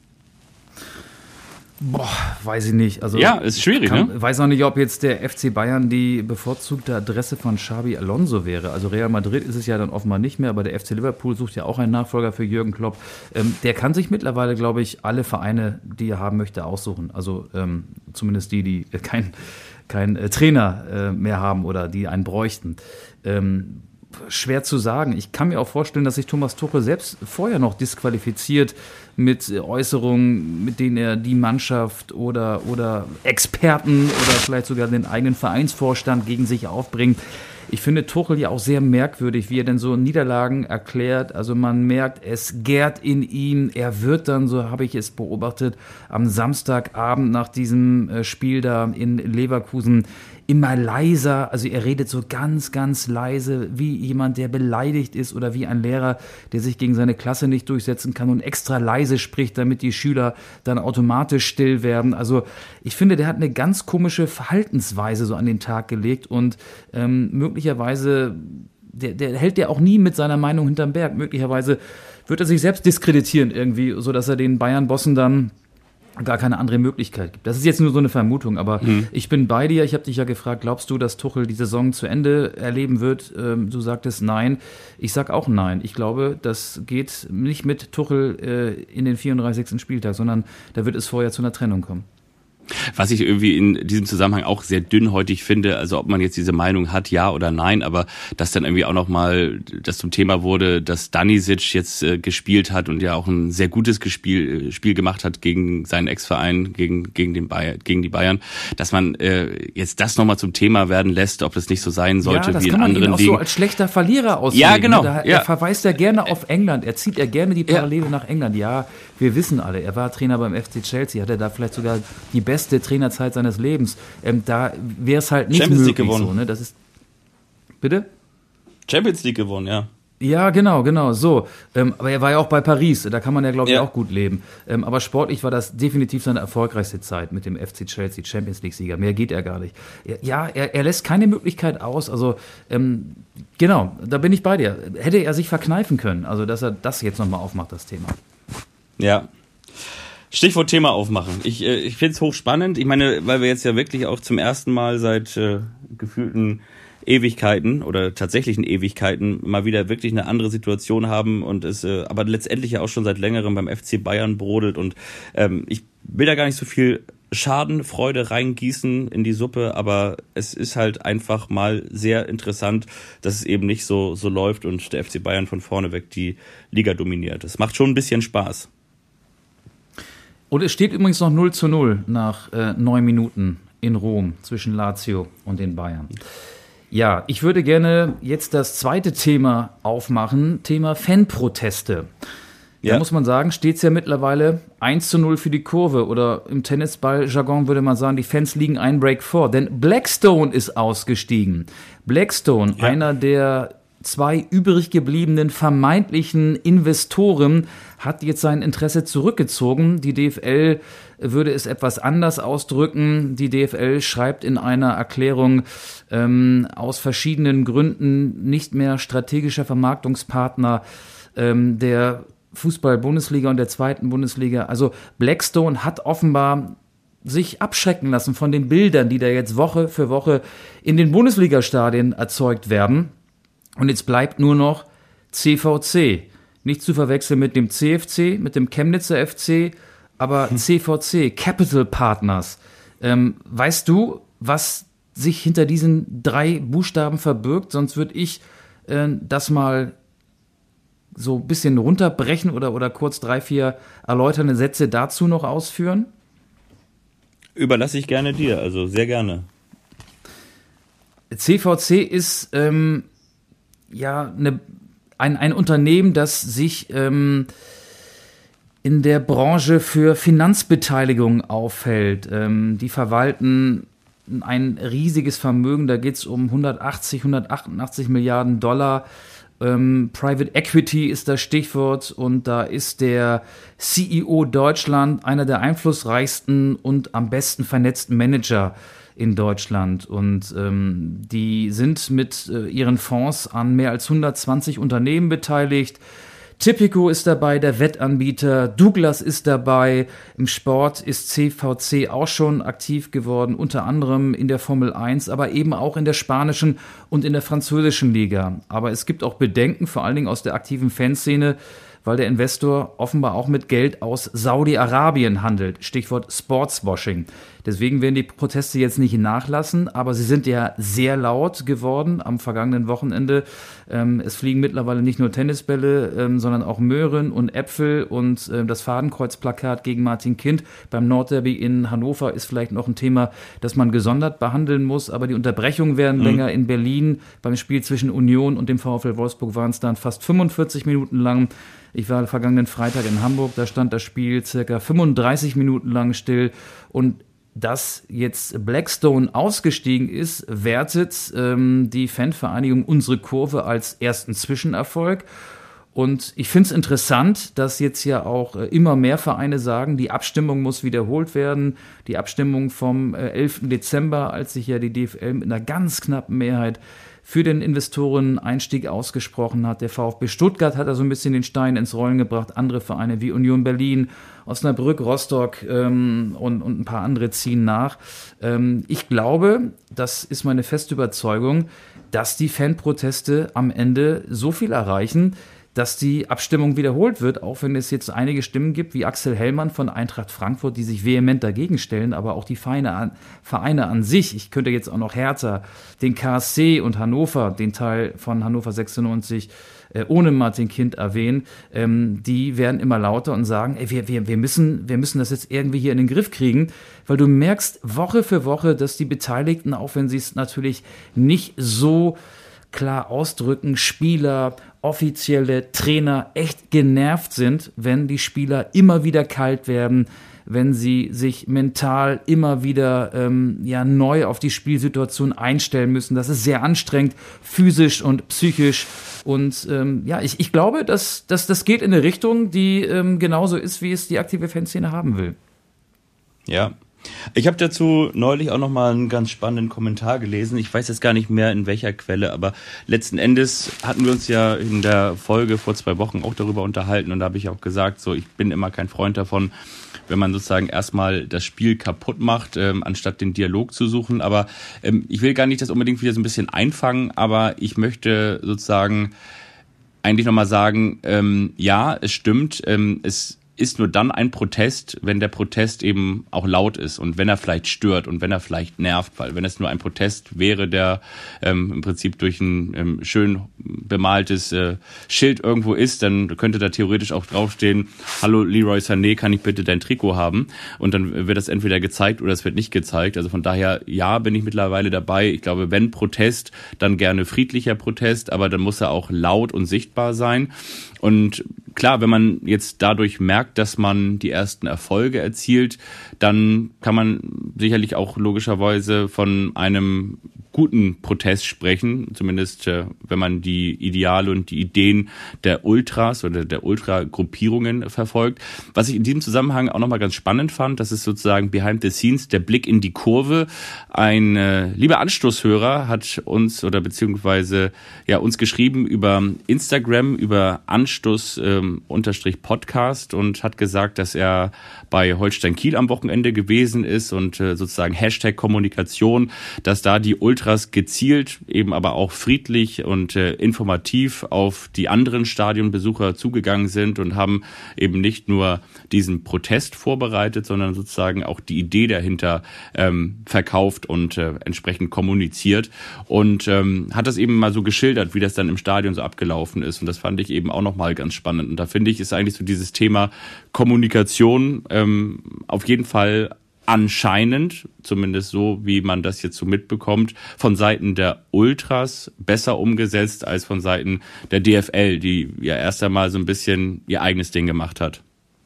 S2: Boah, weiß ich nicht. Also
S3: ja, ist schwierig,
S2: kann,
S3: ne?
S2: Weiß auch nicht, ob jetzt der F C Bayern die bevorzugte Adresse von Xabi Alonso wäre. Also Real Madrid ist es ja dann offenbar nicht mehr, aber der F C Liverpool sucht ja auch einen Nachfolger für Jürgen Klopp. Ähm, der kann sich mittlerweile, glaube ich, alle Vereine, die er haben möchte, aussuchen. Also ähm, zumindest die, die äh, keinen kein, äh, Trainer äh, mehr haben oder die einen bräuchten. Ähm, Schwer zu sagen. Ich kann mir auch vorstellen, dass sich Thomas Tuchel selbst vorher noch disqualifiziert mit Äußerungen, mit denen er die Mannschaft oder, oder Experten oder vielleicht sogar den eigenen Vereinsvorstand gegen sich aufbringt. Ich finde Tuchel ja auch sehr merkwürdig, wie er denn so Niederlagen erklärt. Also man merkt, es gärt in ihm. Er wird dann, so habe ich es beobachtet, am Samstagabend nach diesem Spiel da in Leverkusen immer leiser, also er redet so ganz, ganz leise, wie jemand, der beleidigt ist oder wie ein Lehrer, der sich gegen seine Klasse nicht durchsetzen kann und extra leise spricht, damit die Schüler dann automatisch still werden. Also ich finde, der hat eine ganz komische Verhaltensweise so an den Tag gelegt und ähm, möglicherweise, der, der hält der auch nie mit seiner Meinung hinterm Berg. Möglicherweise wird er sich selbst diskreditieren irgendwie, sodass er den Bayern-Bossen dann gar keine andere Möglichkeit gibt. Das ist jetzt nur so eine Vermutung, aber mhm. ich bin bei dir. Ich habe dich ja gefragt, glaubst du, dass Tuchel die Saison zu Ende erleben wird? Ähm, du sagtest nein. Ich sag auch nein. Ich glaube, das geht nicht mit Tuchel äh, in den vierunddreißigsten Spieltag, sondern da wird es vorher zu einer Trennung kommen.
S3: Was ich irgendwie in diesem Zusammenhang auch sehr dünnhäutig finde, also ob man jetzt diese Meinung hat, ja oder nein, aber dass dann irgendwie auch nochmal das zum Thema wurde, dass Stanisic jetzt äh, gespielt hat und ja auch ein sehr gutes Spiel, Spiel gemacht hat gegen seinen Ex-Verein, gegen, gegen, den Bayern, gegen die Bayern, dass man äh, jetzt das nochmal zum Thema werden lässt, ob das nicht so sein sollte
S2: ja,
S3: wie in anderen Ligen. Ja, das kann man ihn auch
S2: so als schlechter Verlierer auslegen.
S3: Ja, genau.
S2: Da,
S3: ja.
S2: Er verweist ja gerne auf England, er zieht ja gerne die Parallele ja. nach England. Ja, wir wissen alle, er war Trainer beim F C Chelsea, hat er da vielleicht sogar die beste Trainerzeit seines Lebens. Ähm, da wäre es halt nicht
S3: Champions
S2: möglich
S3: League gewonnen.
S2: So, ne? Das ist bitte?
S3: Champions League gewonnen, ja.
S2: Ja, genau, genau, so. Ähm, aber er war ja auch bei Paris, da kann man ja, glaube ich,
S3: ja.
S2: auch gut leben. Ähm, aber sportlich war das definitiv seine erfolgreichste Zeit mit dem F C Chelsea, Champions League-Sieger. Mehr geht er gar nicht. Ja, er, er lässt keine Möglichkeit aus. Also, ähm, genau, da bin ich bei dir. Hätte er sich verkneifen können, also dass er das jetzt nochmal aufmacht, das Thema.
S3: Ja. Stichwort Thema aufmachen. Ich, äh, ich finde es hochspannend. Ich meine, weil wir jetzt ja wirklich auch zum ersten Mal seit äh, gefühlten Ewigkeiten oder tatsächlichen Ewigkeiten mal wieder wirklich eine andere Situation haben und es äh, aber letztendlich ja auch schon seit längerem beim F C Bayern brodelt und ähm, ich will da gar nicht so viel Schadenfreude reingießen in die Suppe, aber es ist halt einfach mal sehr interessant, dass es eben nicht so, so läuft und der F C Bayern von vorne weg die Liga dominiert. Es macht schon ein bisschen Spaß.
S2: Und es steht übrigens noch null zu null nach äh, neun Minuten in Rom zwischen Lazio und den Bayern. Ja, ich würde gerne jetzt das zweite Thema aufmachen, Thema Fanproteste. Da ja. muss man sagen, steht es ja mittlerweile eins zu null für die Kurve oder im Tennisball-Jargon würde man sagen, die Fans liegen einen Break vor, denn Blackstone ist ausgestiegen. Blackstone, ja. einer der zwei übrig gebliebenen vermeintlichen Investoren, hat jetzt sein Interesse zurückgezogen. Die D F L würde es etwas anders ausdrücken. Die D F L schreibt in einer Erklärung, ähm, aus verschiedenen Gründen nicht mehr strategischer Vermarktungspartner ähm, der Fußball-Bundesliga und der zweiten Bundesliga. Also Blackstone hat offenbar sich abschrecken lassen von den Bildern, die da jetzt Woche für Woche in den Bundesliga-Stadien erzeugt werden. Und jetzt bleibt nur noch C V C. Nicht zu verwechseln mit dem C F C, mit dem Chemnitzer F C, aber hm. C V C, Capital Partners. Ähm, weißt du, was sich hinter diesen drei Buchstaben verbirgt? Sonst würde ich äh, das mal so ein bisschen runterbrechen oder, oder kurz drei, vier erläuternde Sätze dazu noch ausführen?
S3: Überlasse ich gerne dir, also sehr gerne.
S2: C V C ist ähm, ja eine, ein, ein Unternehmen, das sich ähm, in der Branche für Finanzbeteiligung aufhält. Ähm, die verwalten ein riesiges Vermögen, da geht es um hundertachtzig, hundertachtundachtzig Milliarden Dollar. Ähm, Private Equity ist das Stichwort und da ist der C E O Deutschland einer der einflussreichsten und am besten vernetzten Manager in Deutschland und ähm, die sind mit äh, ihren Fonds an mehr als hundertzwanzig Unternehmen beteiligt. Tipico ist dabei, der Wettanbieter, Douglas ist dabei, im Sport ist C V C auch schon aktiv geworden, unter anderem in der Formel eins, aber eben auch in der spanischen und in der französischen Liga. Aber es gibt auch Bedenken, vor allen Dingen aus der aktiven Fanszene, weil der Investor offenbar auch mit Geld aus Saudi-Arabien handelt. Stichwort Sportswashing. Deswegen werden die Proteste jetzt nicht nachlassen, aber sie sind ja sehr laut geworden am vergangenen Wochenende. Ähm, es fliegen mittlerweile nicht nur Tennisbälle, ähm, sondern auch Möhren und Äpfel und äh, das Fadenkreuzplakat gegen Martin Kind beim Nordderby in Hannover ist vielleicht noch ein Thema, das man gesondert behandeln muss, aber die Unterbrechungen werden mhm. länger. In Berlin beim Spiel zwischen Union und dem VfL Wolfsburg waren es dann fast fünfundvierzig Minuten lang. Ich war vergangenen Freitag in Hamburg, da stand das Spiel circa fünfunddreißig Minuten lang still und dass jetzt Blackstone ausgestiegen ist, wertet ähm, die Fanvereinigung Unsere Kurve als ersten Zwischenerfolg. Und ich finde es interessant, dass jetzt ja auch äh, immer mehr Vereine sagen, die Abstimmung muss wiederholt werden. Die Abstimmung vom äh, elften Dezember, als sich ja die D F L mit einer ganz knappen Mehrheit für den Investoreneinstieg ausgesprochen hat. Der VfB Stuttgart hat da so ein bisschen den Stein ins Rollen gebracht. Andere Vereine wie Union Berlin, Osnabrück, Rostock ähm, und, und ein paar andere ziehen nach. Ähm, ich glaube, das ist meine feste Überzeugung, dass die Fanproteste am Ende so viel erreichen, dass die Abstimmung wiederholt wird, auch wenn es jetzt einige Stimmen gibt, wie Axel Hellmann von Eintracht Frankfurt, die sich vehement dagegen stellen, aber auch die Vereine an, Vereine an sich, ich könnte jetzt auch noch Hertha, den K S C und Hannover, den Teil von Hannover sechsundneunzig, äh, ohne Martin Kind erwähnen, ähm, die werden immer lauter und sagen, ey, wir, wir, wir, müssen, wir müssen das jetzt irgendwie hier in den Griff kriegen, weil du merkst Woche für Woche, dass die Beteiligten, auch wenn sie es natürlich nicht so klar ausdrücken, Spieler, offizielle Trainer echt genervt sind, wenn die Spieler immer wieder kalt werden, wenn sie sich mental immer wieder ähm, ja, neu auf die Spielsituation einstellen müssen. Das ist sehr anstrengend, physisch und psychisch. Und ähm, ja, ich, ich glaube, dass, dass das geht in eine Richtung, die ähm, genauso ist, wie es die aktive Fanszene haben will.
S3: Ja. Ich habe dazu neulich auch nochmal einen ganz spannenden Kommentar gelesen. Ich weiß jetzt gar nicht mehr in welcher Quelle, aber letzten Endes hatten wir uns ja in der Folge vor zwei Wochen auch darüber unterhalten und da habe ich auch gesagt, so ich bin immer kein Freund davon, wenn man sozusagen erstmal das Spiel kaputt macht, ähm, anstatt den Dialog zu suchen. Aber ähm, ich will gar nicht das unbedingt wieder so ein bisschen einfangen, aber ich möchte sozusagen eigentlich nochmal sagen, ähm, ja, es stimmt, ähm, es ist nur dann ein Protest, wenn der Protest eben auch laut ist und wenn er vielleicht stört und wenn er vielleicht nervt, weil wenn es nur ein Protest wäre, der ähm, im Prinzip durch ein ähm, schön bemaltes äh, Schild irgendwo ist, dann könnte da theoretisch auch draufstehen, hallo Leroy Sané, kann ich bitte dein Trikot haben? Und dann wird das entweder gezeigt oder es wird nicht gezeigt. Also von daher, ja, bin ich mittlerweile dabei. Ich glaube, wenn Protest, dann gerne friedlicher Protest, aber dann muss er auch laut und sichtbar sein. Und klar, wenn man jetzt dadurch merkt, dass man die ersten Erfolge erzielt, dann kann man sicherlich auch logischerweise von einem guten Protest sprechen, zumindest äh, wenn man die Ideale und die Ideen der Ultras oder der Ultra-Gruppierungen verfolgt. Was ich in diesem Zusammenhang auch nochmal ganz spannend fand, das ist sozusagen behind the scenes, der Blick in die Kurve. Ein äh, lieber Anstoßhörer hat uns oder beziehungsweise ja uns geschrieben über Instagram, über Anstoß ähm, unterstrich Podcast und hat gesagt, dass er bei Holstein Kiel am Wochenende gewesen ist und äh, sozusagen Hashtag Kommunikation, dass da die Ultras gezielt, eben aber auch friedlich und äh, informativ auf die anderen Stadionbesucher zugegangen sind und haben eben nicht nur diesen Protest vorbereitet, sondern sozusagen auch die Idee dahinter ähm, verkauft und äh, entsprechend kommuniziert und ähm, hat das eben mal so geschildert, wie das dann im Stadion so abgelaufen ist und das fand ich eben auch nochmal ganz spannend und da finde ich, ist eigentlich so dieses Thema Kommunikation ähm, auf jeden Fall anscheinend, zumindest so, wie man das jetzt so mitbekommt, von Seiten der Ultras besser umgesetzt als von Seiten der D F L, die ja erst einmal so ein bisschen ihr eigenes Ding gemacht hat.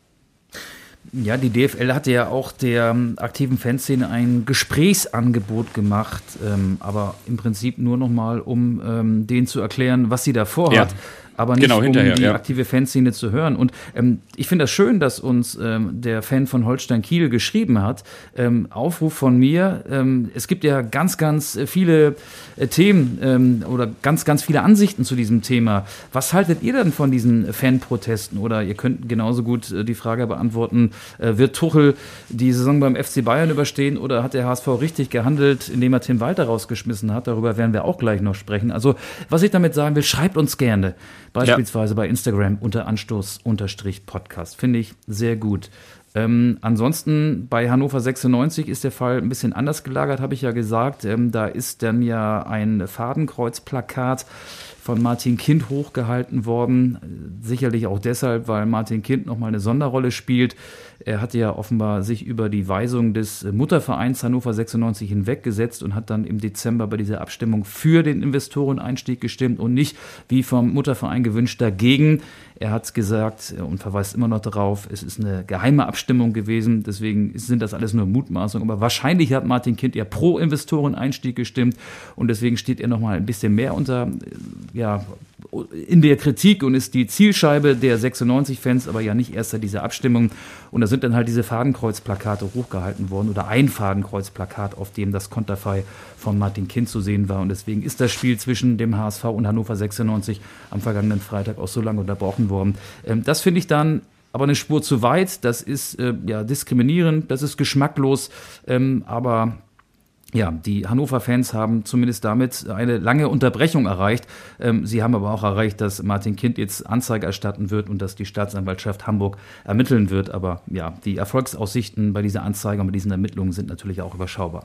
S2: Ja, die D F L hatte ja auch der ähm, aktiven Fanszene ein Gesprächsangebot gemacht, ähm, aber im Prinzip nur nochmal, um ähm, denen zu erklären, was sie da vorhat. Ja. Aber nicht, genau, um die ja. aktive Fanszene zu hören. Und ähm, ich finde das schön, dass uns ähm, der Fan von Holstein Kiel geschrieben hat. Ähm, Aufruf von mir. Ähm, es gibt ja ganz, ganz viele äh, Themen ähm, oder ganz, ganz viele Ansichten zu diesem Thema. Was haltet ihr denn von diesen Fanprotesten? Oder ihr könnt genauso gut äh, die Frage beantworten, äh, wird Tuchel die Saison beim F C Bayern überstehen oder hat der H S V richtig gehandelt, indem er Tim Walter rausgeschmissen hat? Darüber werden wir auch gleich noch sprechen. Also was ich damit sagen will, schreibt uns gerne. Beispielsweise ja. bei Instagram unter Anstoß-Podcast. Finde ich sehr gut. Ähm, ansonsten bei Hannover sechsundneunzig ist der Fall ein bisschen anders gelagert, habe ich ja gesagt. Ähm, da ist dann ja ein Fadenkreuzplakat von Martin Kind hochgehalten worden. Sicherlich auch deshalb, weil Martin Kind nochmal eine Sonderrolle spielt. Er hatte ja offenbar sich über die Weisung des Muttervereins Hannover sechsundneunzig hinweggesetzt und hat dann im Dezember bei dieser Abstimmung für den Investoreneinstieg gestimmt und nicht, wie vom Mutterverein gewünscht, dagegen. Er hat gesagt und verweist immer noch darauf, es ist eine geheime Abstimmung gewesen, deswegen sind das alles nur Mutmaßungen. Aber wahrscheinlich hat Martin Kind ja pro Investoreneinstieg gestimmt und deswegen steht er nochmal ein bisschen mehr unter, ja, in der Kritik und ist die Zielscheibe der sechsundneunzig-Fans, aber ja nicht erst seit dieser Abstimmung. Und da sind dann halt diese Fadenkreuzplakate hochgehalten worden oder ein Fadenkreuzplakat, auf dem das Konterfei von Martin Kind zu sehen war. Und deswegen ist das Spiel zwischen dem H S V und Hannover sechsundneunzig am vergangenen Freitag auch so lange unterbrochen worden. Ähm, das finde ich dann aber eine Spur zu weit. Das ist äh, ja diskriminierend, das ist geschmacklos, ähm, aber ja, die Hannover-Fans haben zumindest damit eine lange Unterbrechung erreicht. Ähm, sie haben aber auch erreicht, dass Martin Kind jetzt Anzeige erstatten wird und dass die Staatsanwaltschaft Hamburg ermitteln wird. Aber ja, die Erfolgsaussichten bei dieser Anzeige und bei diesen Ermittlungen sind natürlich auch überschaubar.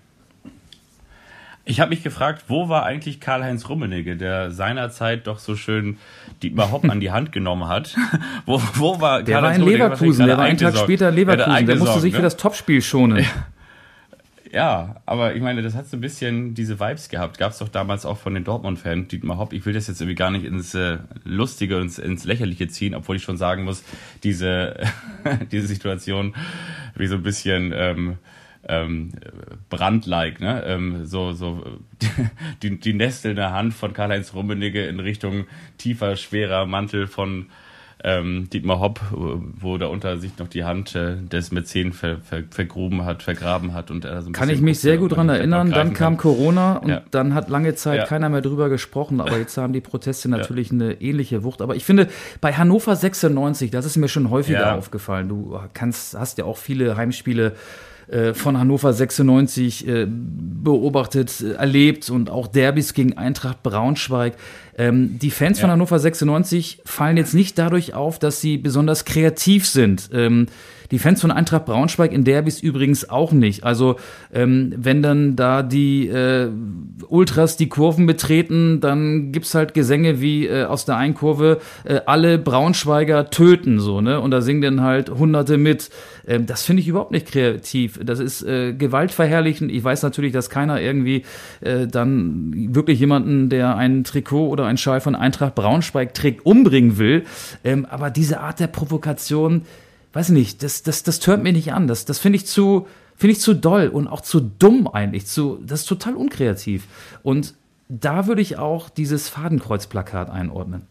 S3: Ich habe mich gefragt, wo war eigentlich Karl-Heinz Rummenigge, der seinerzeit doch so schön Dietmar Hopp an die Hand genommen hat? wo, wo war
S2: der war in Leverkusen, der war einen Tag später in Leverkusen, der musste sich für das Topspiel schonen.
S3: Ja, aber ich meine, das hat so ein bisschen diese Vibes gehabt. Gab es doch damals auch von den Dortmund-Fans, Dietmar Hopp. Ich will das jetzt irgendwie gar nicht ins äh, Lustige und ins, ins Lächerliche ziehen, obwohl ich schon sagen muss, diese, diese Situation wie so ein bisschen ähm, ähm, brandlike, ne? Ähm, so, so die, die nestelnde Hand von Karl-Heinz Rummenigge in Richtung tiefer, schwerer Mantel von Ähm, Dietmar Hopp, wo da unter sich noch die Hand äh, des Mäzen ver, ver, vergruben hat, vergraben hat. Und er so ein
S2: Kann ich mich sehr gut dran erinnern. Dann kam Corona und
S3: ja.
S2: dann hat lange Zeit ja. keiner mehr drüber gesprochen. Aber jetzt haben die Proteste natürlich ja. eine ähnliche Wucht. Aber ich finde, bei Hannover sechsundneunzig, das ist mir schon häufiger ja. aufgefallen. Du kannst, hast ja auch viele Heimspiele äh, von Hannover sechsundneunzig äh, beobachtet, äh, erlebt und auch Derbys gegen Eintracht Braunschweig. Ähm, die Fans ja. von Hannover sechsundneunzig fallen jetzt nicht dadurch auf, dass sie besonders kreativ sind. Ähm, Die Fans von Eintracht Braunschweig in Derbys übrigens auch nicht. Also ähm, wenn dann da die äh, Ultras die Kurven betreten, dann gibt's halt Gesänge wie äh, aus der einen Kurve äh, alle Braunschweiger töten, so, ne? Und da singen dann halt Hunderte mit. Ähm, das finde ich überhaupt nicht kreativ. Das ist äh, gewaltverherrlichend. Ich weiß natürlich, dass keiner irgendwie äh, dann wirklich jemanden, der ein Trikot oder ein Schal von Eintracht Braunschweig trägt, umbringen will. Ähm, aber diese Art der Provokation, weiß nicht, das, das, das tönt mir nicht an. Das, das finde ich zu, finde ich zu doll und auch zu dumm eigentlich. Zu, das ist total unkreativ. Und da würde ich auch dieses Fadenkreuzplakat einordnen.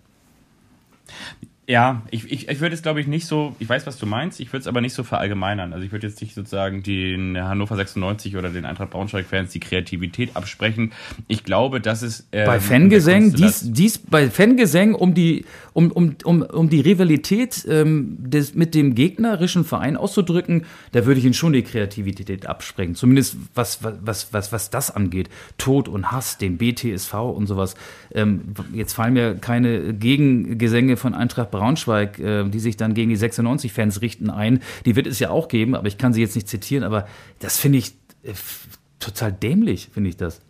S3: Ja, ich, ich, ich würde es, glaube ich, nicht so, ich weiß, was du meinst, ich würde es aber nicht so verallgemeinern. Also ich würde jetzt nicht sozusagen den Hannover sechsundneunzig oder den Eintracht Braunschweig-Fans die Kreativität absprechen. Ich glaube, dass es... Ähm,
S2: bei Fangesängen, dies, dies, bei Fangesängen um die, um, um, um, um die Rivalität ähm, des, mit dem gegnerischen Verein auszudrücken, da würde ich ihnen schon die Kreativität absprechen. Zumindest was, was, was, was das angeht. Tod und Hass, den B T S V und sowas. Ähm, jetzt fallen mir keine Gegengesänge von Eintracht Braunschweig, äh, die sich dann gegen die sechsundneunzig-Fans richten, ein. Die wird es ja auch geben, aber ich kann sie jetzt nicht zitieren, aber das finde ich äh, total dämlich, finde ich das.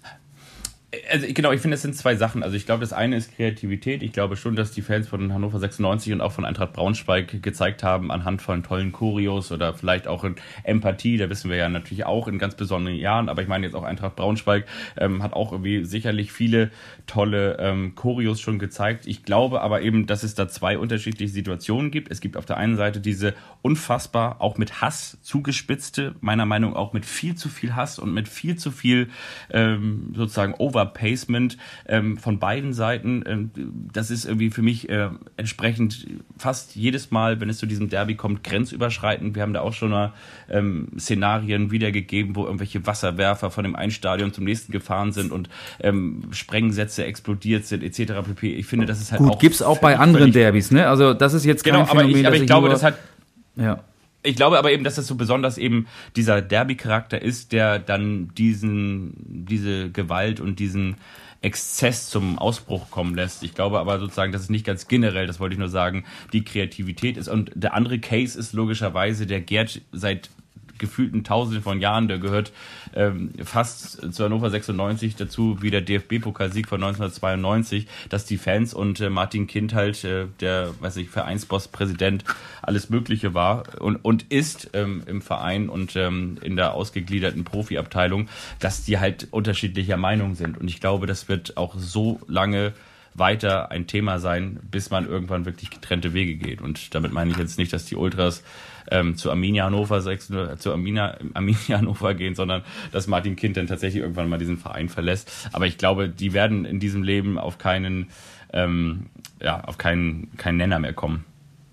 S3: Also genau, ich finde, es sind zwei Sachen. Also ich glaube, das eine ist Kreativität. Ich glaube schon, dass die Fans von Hannover sechsundneunzig und auch von Eintracht Braunschweig gezeigt haben, anhand von tollen Choreos oder vielleicht auch in Empathie, da wissen wir ja natürlich auch in ganz besonderen Jahren, aber ich meine jetzt auch Eintracht Braunschweig ähm, hat auch irgendwie sicherlich viele tolle ähm, Choreos schon gezeigt. Ich glaube aber eben, dass es da zwei unterschiedliche Situationen gibt. Es gibt auf der einen Seite diese unfassbar, auch mit Hass zugespitzte, meiner Meinung nach auch mit viel zu viel Hass und mit viel zu viel ähm, sozusagen Over Pacement ähm, von beiden Seiten. Ähm, das ist irgendwie für mich äh, entsprechend fast jedes Mal, wenn es zu diesem Derby kommt, grenzüberschreitend. Wir haben da auch schon mal ähm, Szenarien wiedergegeben, wo irgendwelche Wasserwerfer von dem einen Stadion zum nächsten gefahren sind und ähm, Sprengsätze explodiert sind, et cetera pp. Ich finde, das ist halt
S2: Gut,
S3: auch...
S2: Gut, gibt's auch bei anderen Derbys, ne? Also das ist jetzt kein
S3: genau,
S2: Phänomen,
S3: aber ich, aber ich, ich glaube, das hat...
S2: Ja.
S3: Ich glaube aber eben, dass das so besonders eben dieser Derby-Charakter ist, der dann diesen, diese Gewalt und diesen Exzess zum Ausbruch kommen lässt. Ich glaube aber sozusagen, dass es nicht ganz generell, das wollte ich nur sagen, die Kreativität ist. Und der andere Case ist logischerweise, der gärt seit gefühlten Tausenden von Jahren, der gehört ähm, fast zu Hannover sechsundneunzig dazu, wie der D F B-Pokalsieg von neunzehnhundertzweiundneunzig, dass die Fans und äh, Martin Kind halt, äh, der, weiß ich, Vereinsboss, Präsident, alles Mögliche war und, und ist ähm, im Verein und ähm, in der ausgegliederten Profiabteilung, dass die halt unterschiedlicher Meinung sind. Und ich glaube, das wird auch so lange weiter ein Thema sein, bis man irgendwann wirklich getrennte Wege geht. Und damit meine ich jetzt nicht, dass die Ultras ähm, zu Arminia Hannover zu Arminia, Arminia Hannover gehen, sondern dass Martin Kind dann tatsächlich irgendwann mal diesen Verein verlässt. Aber ich glaube, die werden in diesem Leben auf keinen, ähm, ja, auf keinen, keinen Nenner mehr kommen.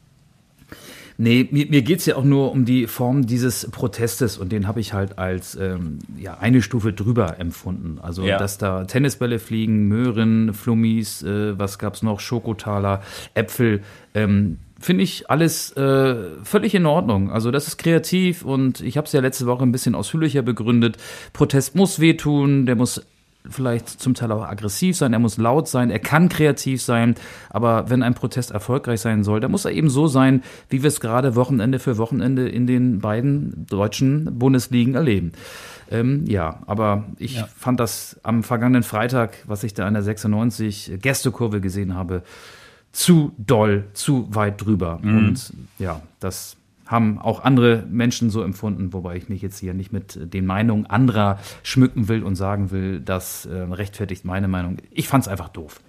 S2: Nee, mir, mir geht's ja auch nur um die Form dieses Protestes und den habe ich halt als ähm, ja, eine Stufe drüber empfunden. Also, ja. dass da Tennisbälle fliegen, Möhren, Flummis, äh, was gab's noch, Schokotaler, Äpfel, ähm, finde ich alles äh, völlig in Ordnung. Also das ist kreativ und ich habe es ja letzte Woche ein bisschen ausführlicher begründet. Protest muss wehtun, der muss vielleicht zum Teil auch aggressiv sein, er muss laut sein, er kann kreativ sein, aber wenn ein Protest erfolgreich sein soll, dann muss er eben so sein, wie wir es gerade Wochenende für Wochenende in den beiden deutschen Bundesligen erleben. Ähm, ja, aber ich ja. fand das am vergangenen Freitag, was ich da an der sechsundneunzig Gästekurve gesehen habe, zu doll, zu weit drüber. Mhm. Und ja, das haben auch andere Menschen so empfunden, wobei ich mich jetzt hier nicht mit den Meinungen anderer schmücken will und sagen will, das äh, rechtfertigt meine Meinung. Ich fand's einfach doof.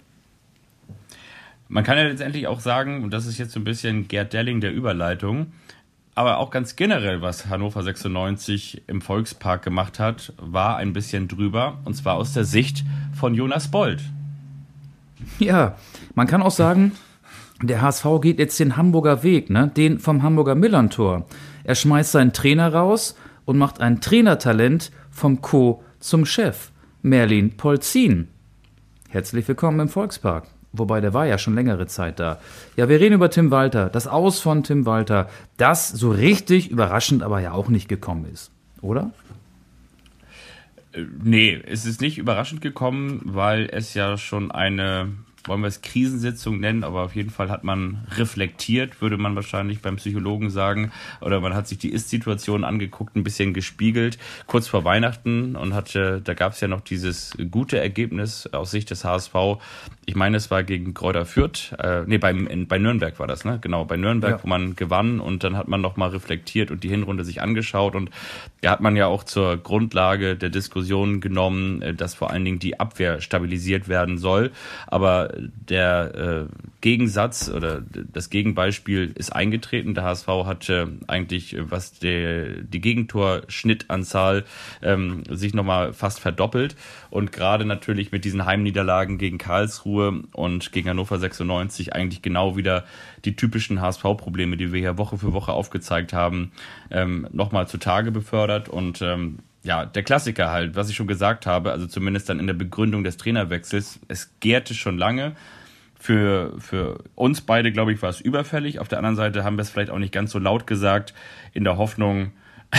S3: Man kann ja letztendlich auch sagen, und das ist jetzt so ein bisschen Gerd Delling der Überleitung, aber auch ganz generell, was Hannover sechsundneunzig im Volkspark gemacht hat, war ein bisschen drüber, und zwar aus der Sicht von Jonas Bold.
S2: Ja, man kann auch sagen, der H S V geht jetzt den Hamburger Weg, ne? Den vom Hamburger Millerntor. Er schmeißt seinen Trainer raus und macht ein Trainertalent vom Co. zum Chef, Merlin Polzin. Herzlich willkommen im Volkspark. Wobei, der war ja schon längere Zeit da. Ja, wir reden über Tim Walter, das Aus von Tim Walter, das so richtig überraschend aber ja auch nicht gekommen ist. oder?
S3: Nee, es ist nicht überraschend gekommen, weil es ja schon eine, wollen wir es Krisensitzung nennen, aber auf jeden Fall hat man reflektiert, würde man wahrscheinlich beim Psychologen sagen, oder man hat sich die Ist-Situation angeguckt, ein bisschen gespiegelt, kurz vor Weihnachten, und hatte, da gab es ja noch dieses gute Ergebnis aus Sicht des H S V. Ich meine, es war gegen Greuther Fürth, äh, nee, bei, in, bei Nürnberg war das, ne? Genau, bei Nürnberg, ja. Wo man gewann, und dann hat man nochmal reflektiert und die Hinrunde sich angeschaut, und da hat man ja auch zur Grundlage der Diskussion genommen, dass vor allen Dingen die Abwehr stabilisiert werden soll, aber der äh, Gegensatz oder das Gegenbeispiel ist eingetreten. Der H S V hat äh, eigentlich, was der, die Gegentorschnittanzahl ähm, sich nochmal fast verdoppelt, und gerade natürlich mit diesen Heimniederlagen gegen Karlsruhe und gegen Hannover sechsundneunzig eigentlich genau wieder die typischen H S V-Probleme, die wir hier Woche für Woche aufgezeigt haben, ähm, nochmal zutage befördert. Und ähm, ja, der Klassiker halt, was ich schon gesagt habe, also zumindest dann in der Begründung des Trainerwechsels, es gärte schon lange. Für, für uns beide, glaube ich, war es überfällig. Auf der anderen Seite haben wir es vielleicht auch nicht ganz so laut gesagt, in der Hoffnung,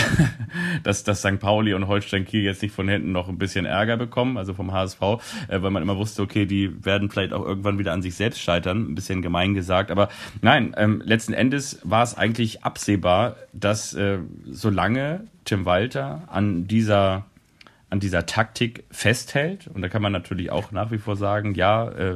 S3: dass, dass Sankt Pauli und Holstein Kiel jetzt nicht von hinten noch ein bisschen Ärger bekommen, also vom H S V, äh, weil man immer wusste, okay, die werden vielleicht auch irgendwann wieder an sich selbst scheitern, ein bisschen gemein gesagt, aber nein, ähm, letzten Endes war es eigentlich absehbar, dass äh, solange Tim Walter an dieser an dieser Taktik festhält, und da kann man natürlich auch nach wie vor sagen, ja, äh,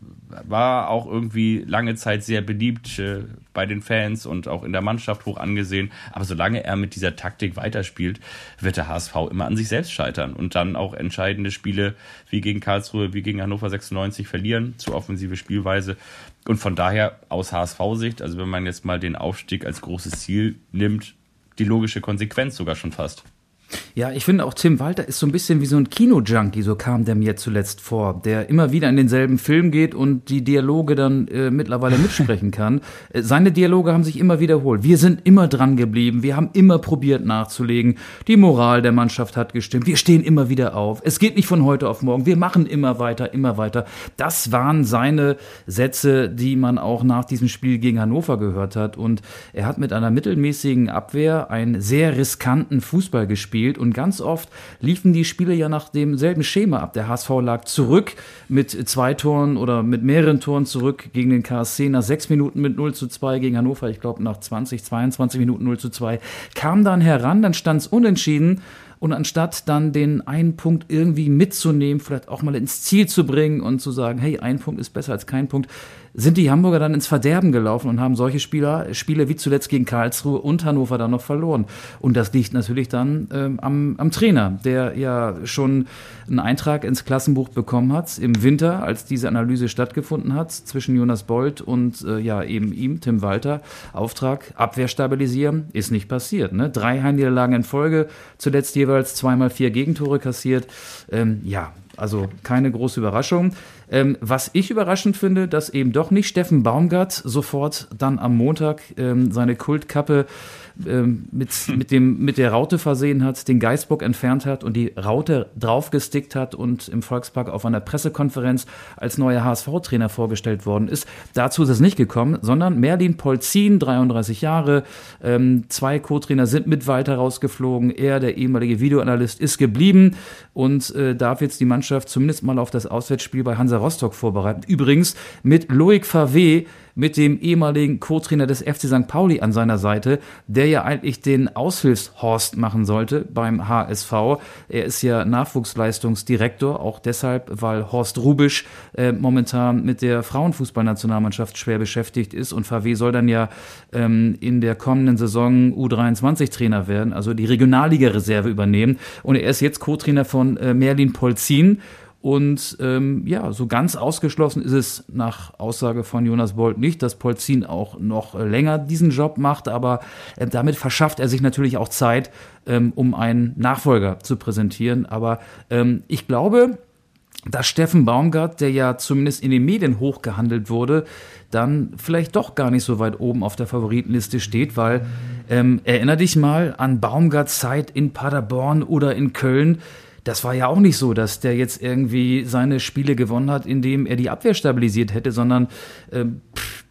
S3: war auch irgendwie lange Zeit sehr beliebt äh, bei den Fans und auch in der Mannschaft hoch angesehen. Aber solange er mit dieser Taktik weiterspielt, wird der H S V immer an sich selbst scheitern und dann auch entscheidende Spiele wie gegen Karlsruhe, wie gegen Hannover sechsundneunzig verlieren, zu offensive Spielweise. Und von daher aus H S V-Sicht, also wenn man jetzt mal den Aufstieg als großes Ziel nimmt, die logische Konsequenz sogar schon fast.
S2: Ja, ich finde auch, Tim Walter ist so ein bisschen wie so ein Kino-Junkie, so kam der mir zuletzt vor, der immer wieder in denselben Film geht und die Dialoge dann äh, mittlerweile mitsprechen kann. Äh, seine Dialoge haben sich immer wiederholt. Wir sind immer dran geblieben, wir haben immer probiert nachzulegen. Die Moral der Mannschaft hat gestimmt, wir stehen immer wieder auf. Es geht nicht von heute auf morgen, wir machen immer weiter, immer weiter. Das waren seine Sätze, die man auch nach diesem Spiel gegen Hannover gehört hat. Und er hat mit einer mittelmäßigen Abwehr einen sehr riskanten Fußball gespielt. Und ganz oft liefen die Spiele ja nach demselben Schema ab. Der H S V lag zurück mit zwei Toren oder mit mehreren Toren zurück gegen den K S C nach sechs Minuten mit null zu zwei gegen Hannover. Ich glaube nach zwanzig, zweiundzwanzig Minuten null zu zwei. Kam dann heran, dann stand es unentschieden. Und anstatt dann den einen Punkt irgendwie mitzunehmen, vielleicht auch mal ins Ziel zu bringen und zu sagen, hey, ein Punkt ist besser als kein Punkt, sind die Hamburger dann ins Verderben gelaufen und haben solche Spieler, Spiele wie zuletzt gegen Karlsruhe und Hannover dann noch verloren. Und das liegt natürlich dann ähm, am, am Trainer, der ja schon einen Eintrag ins Klassenbuch bekommen hat im Winter, als diese Analyse stattgefunden hat, zwischen Jonas Bold und äh, ja eben ihm, Tim Walter. Auftrag, Abwehr stabilisieren, ist nicht passiert. Ne? Drei Heimniederlagen in Folge, zuletzt jeweils zweimal vier Gegentore kassiert. Ähm, ja, also keine große Überraschung. Ähm, was ich überraschend finde, dass eben doch nicht Steffen Baumgart sofort dann am Montag ähm, seine Kultkappe ähm, mit, mit, dem, mit der Raute versehen hat, den Geißbock entfernt hat und die Raute draufgestickt hat und im Volkspark auf einer Pressekonferenz als neuer H S V-Trainer vorgestellt worden ist. Dazu ist es nicht gekommen, sondern Merlin Polzin, dreiunddreißig Jahre, ähm, zwei Co-Trainer sind mit weiter rausgeflogen. Er, der ehemalige Videoanalyst, ist geblieben und äh, darf jetzt die Mannschaft zumindest mal auf das Auswärtsspiel bei Hansa Rostock vorbereiten. Übrigens mit Loic Favre, mit dem ehemaligen Co-Trainer des F C Sankt Pauli an seiner Seite, der ja eigentlich den Aushilfshorst machen sollte beim H S V. Er ist ja Nachwuchsleistungsdirektor, auch deshalb, weil Horst Rubisch äh, momentan mit der Frauenfußballnationalmannschaft schwer beschäftigt ist und Favre soll dann ja ähm, in der kommenden Saison U dreiundzwanzig Trainer werden, also die Regionalliga-Reserve übernehmen. Und er ist jetzt Co-Trainer von äh, Merlin Polzin. Und ähm, ja, so ganz ausgeschlossen ist es nach Aussage von Jonas Bold nicht, dass Polzin auch noch länger diesen Job macht, aber äh, damit verschafft er sich natürlich auch Zeit, ähm, um einen Nachfolger zu präsentieren. Aber ähm, ich glaube, dass Steffen Baumgart, der ja zumindest in den Medien hochgehandelt wurde, dann vielleicht doch gar nicht so weit oben auf der Favoritenliste steht, weil ähm, erinner dich mal an Baumgarts Zeit in Paderborn oder in Köln. Das war ja auch nicht so, dass der jetzt irgendwie seine Spiele gewonnen hat, indem er die Abwehr stabilisiert hätte, sondern äh, pff,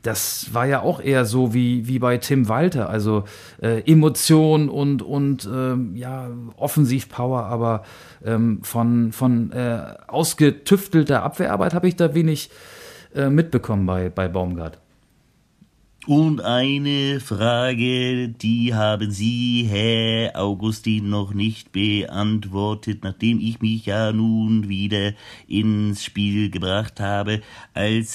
S2: das war ja auch eher so wie, wie bei Tim Walter, also äh, Emotion und, und ähm, ja, Offensivpower, aber ähm, von, von äh, ausgetüftelter Abwehrarbeit habe ich da wenig äh, mitbekommen bei, bei Baumgart.
S5: Und eine Frage, die haben Sie, Herr Augustin, noch nicht beantwortet, nachdem ich mich ja nun wieder ins Spiel gebracht habe als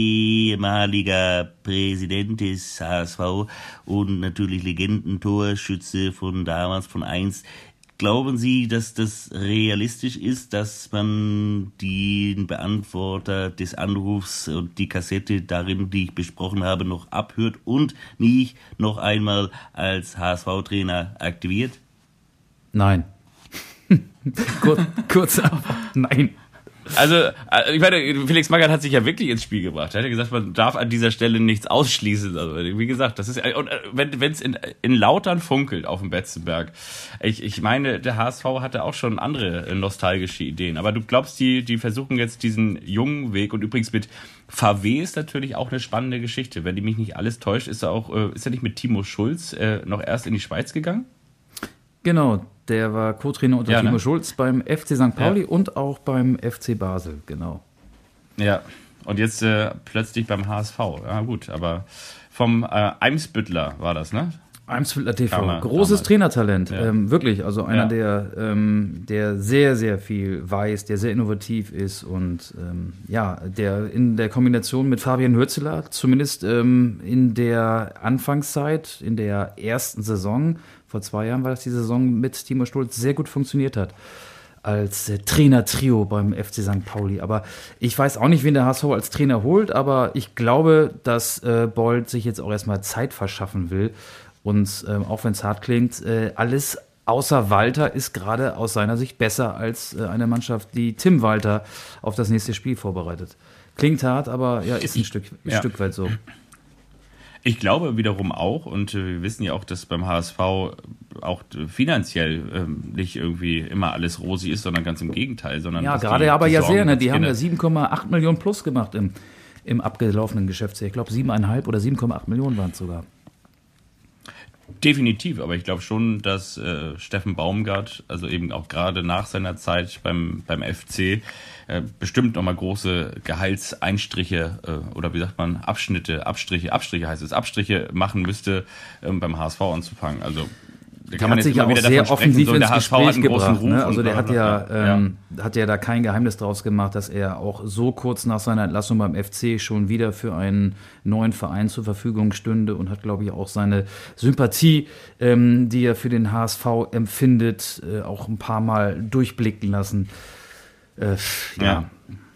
S5: ehemaliger Präsident des H S V und natürlich Legendentorschütze von damals, von einst. Glauben Sie, dass das realistisch ist, dass man den Beantworter des Anrufs und die Kassette darin, die ich besprochen habe, noch abhört und mich noch einmal als H S V-Trainer aktiviert?
S2: Nein. kurz, kurz aber nein.
S3: Also, ich meine, Felix Magath hat sich ja wirklich ins Spiel gebracht. Er hat ja gesagt, man darf an dieser Stelle nichts ausschließen. Also, wie gesagt, das ist, und wenn es in, in Lautern funkelt auf dem Betzenberg, ich, ich meine, der H S V hatte auch schon andere nostalgische Ideen. Aber du glaubst, die, die versuchen jetzt diesen jungen Weg, und übrigens mit Favé ist natürlich auch eine spannende Geschichte. Wenn die mich nicht alles täuscht, ist er auch, ist er nicht mit Timo Schulz äh, noch erst in die Schweiz gegangen?
S2: Genau, der war Co-Trainer unter
S3: ja,
S2: Timo
S3: ne?
S2: Schulz beim F C Sankt Pauli
S3: ja.
S2: und auch beim F C Basel, genau.
S3: Ja, und jetzt äh, plötzlich beim H S V. Ja gut, aber vom äh, Eimsbüttler war das, ne?
S2: Eimsbüttler T V,
S3: Kammer,
S2: großes
S3: damals.
S2: Trainertalent,
S3: Ja.
S2: ähm, wirklich, also einer,
S3: Ja.
S2: der, ähm, der sehr, sehr viel weiß, der sehr innovativ ist und ähm, ja, der in der Kombination mit Fabian Hürzeler, zumindest ähm, in der Anfangszeit, in der ersten Saison, vor zwei Jahren war das die Saison mit Timo Schulz, sehr gut funktioniert hat als äh, Trainertrio beim F C Sankt Pauli. Aber ich weiß auch nicht, wen der H S V als Trainer holt, aber ich glaube, dass äh, Bold sich jetzt auch erstmal Zeit verschaffen will. Und ähm, auch wenn es hart klingt, äh, alles außer Walter ist gerade aus seiner Sicht besser als äh, eine Mannschaft, die Tim Walter auf das nächste Spiel vorbereitet. Klingt hart, aber ja, ist ein Stück, ein
S3: Ja.
S2: Stück weit so.
S3: Ich glaube wiederum auch, und äh, wir wissen ja auch, dass beim H S V auch äh, finanziell ähm, nicht irgendwie immer alles rosig ist, sondern ganz im Gegenteil. Sondern
S2: Ja,
S3: dass
S2: gerade
S3: die,
S2: aber
S3: die
S2: ja
S3: Sorgen
S2: sehr, ne?
S3: ganz
S2: Die haben
S3: gerne-
S2: ja sieben Komma acht Millionen plus gemacht im, im abgelaufenen Geschäftsjahr. Ich glaube sieben Komma fünf oder sieben Komma acht Millionen waren es sogar.
S3: Definitiv, aber ich glaube schon, dass äh, Steffen Baumgart, also eben auch gerade nach seiner Zeit beim, beim F C, äh, bestimmt nochmal große Gehaltseinstriche äh, oder wie sagt man, Abschnitte, Abstriche, Abstriche heißt es, Abstriche machen müsste, ähm, beim H S V anzufangen. Also da
S2: Der
S3: kann man
S2: hat
S3: jetzt
S2: sich ja
S3: immer
S2: auch
S3: wieder
S2: sehr
S3: davon sprechen,
S2: offensiv
S3: so, der
S2: ins
S3: H S V hat
S2: Gespräch
S3: einen großen
S2: gebracht.
S3: Ruf.
S2: Ne? Also
S3: und
S2: der hat ja,
S3: bla, bla, bla.
S2: ähm, hat ja da kein Geheimnis draus gemacht, dass er auch so kurz nach seiner Entlassung beim F C schon wieder für einen neuen Verein zur Verfügung stünde und hat, glaube ich, auch seine Sympathie, ähm, die er für den H S V empfindet, äh, auch ein paar Mal durchblicken lassen. Äh, ja.
S3: Ja.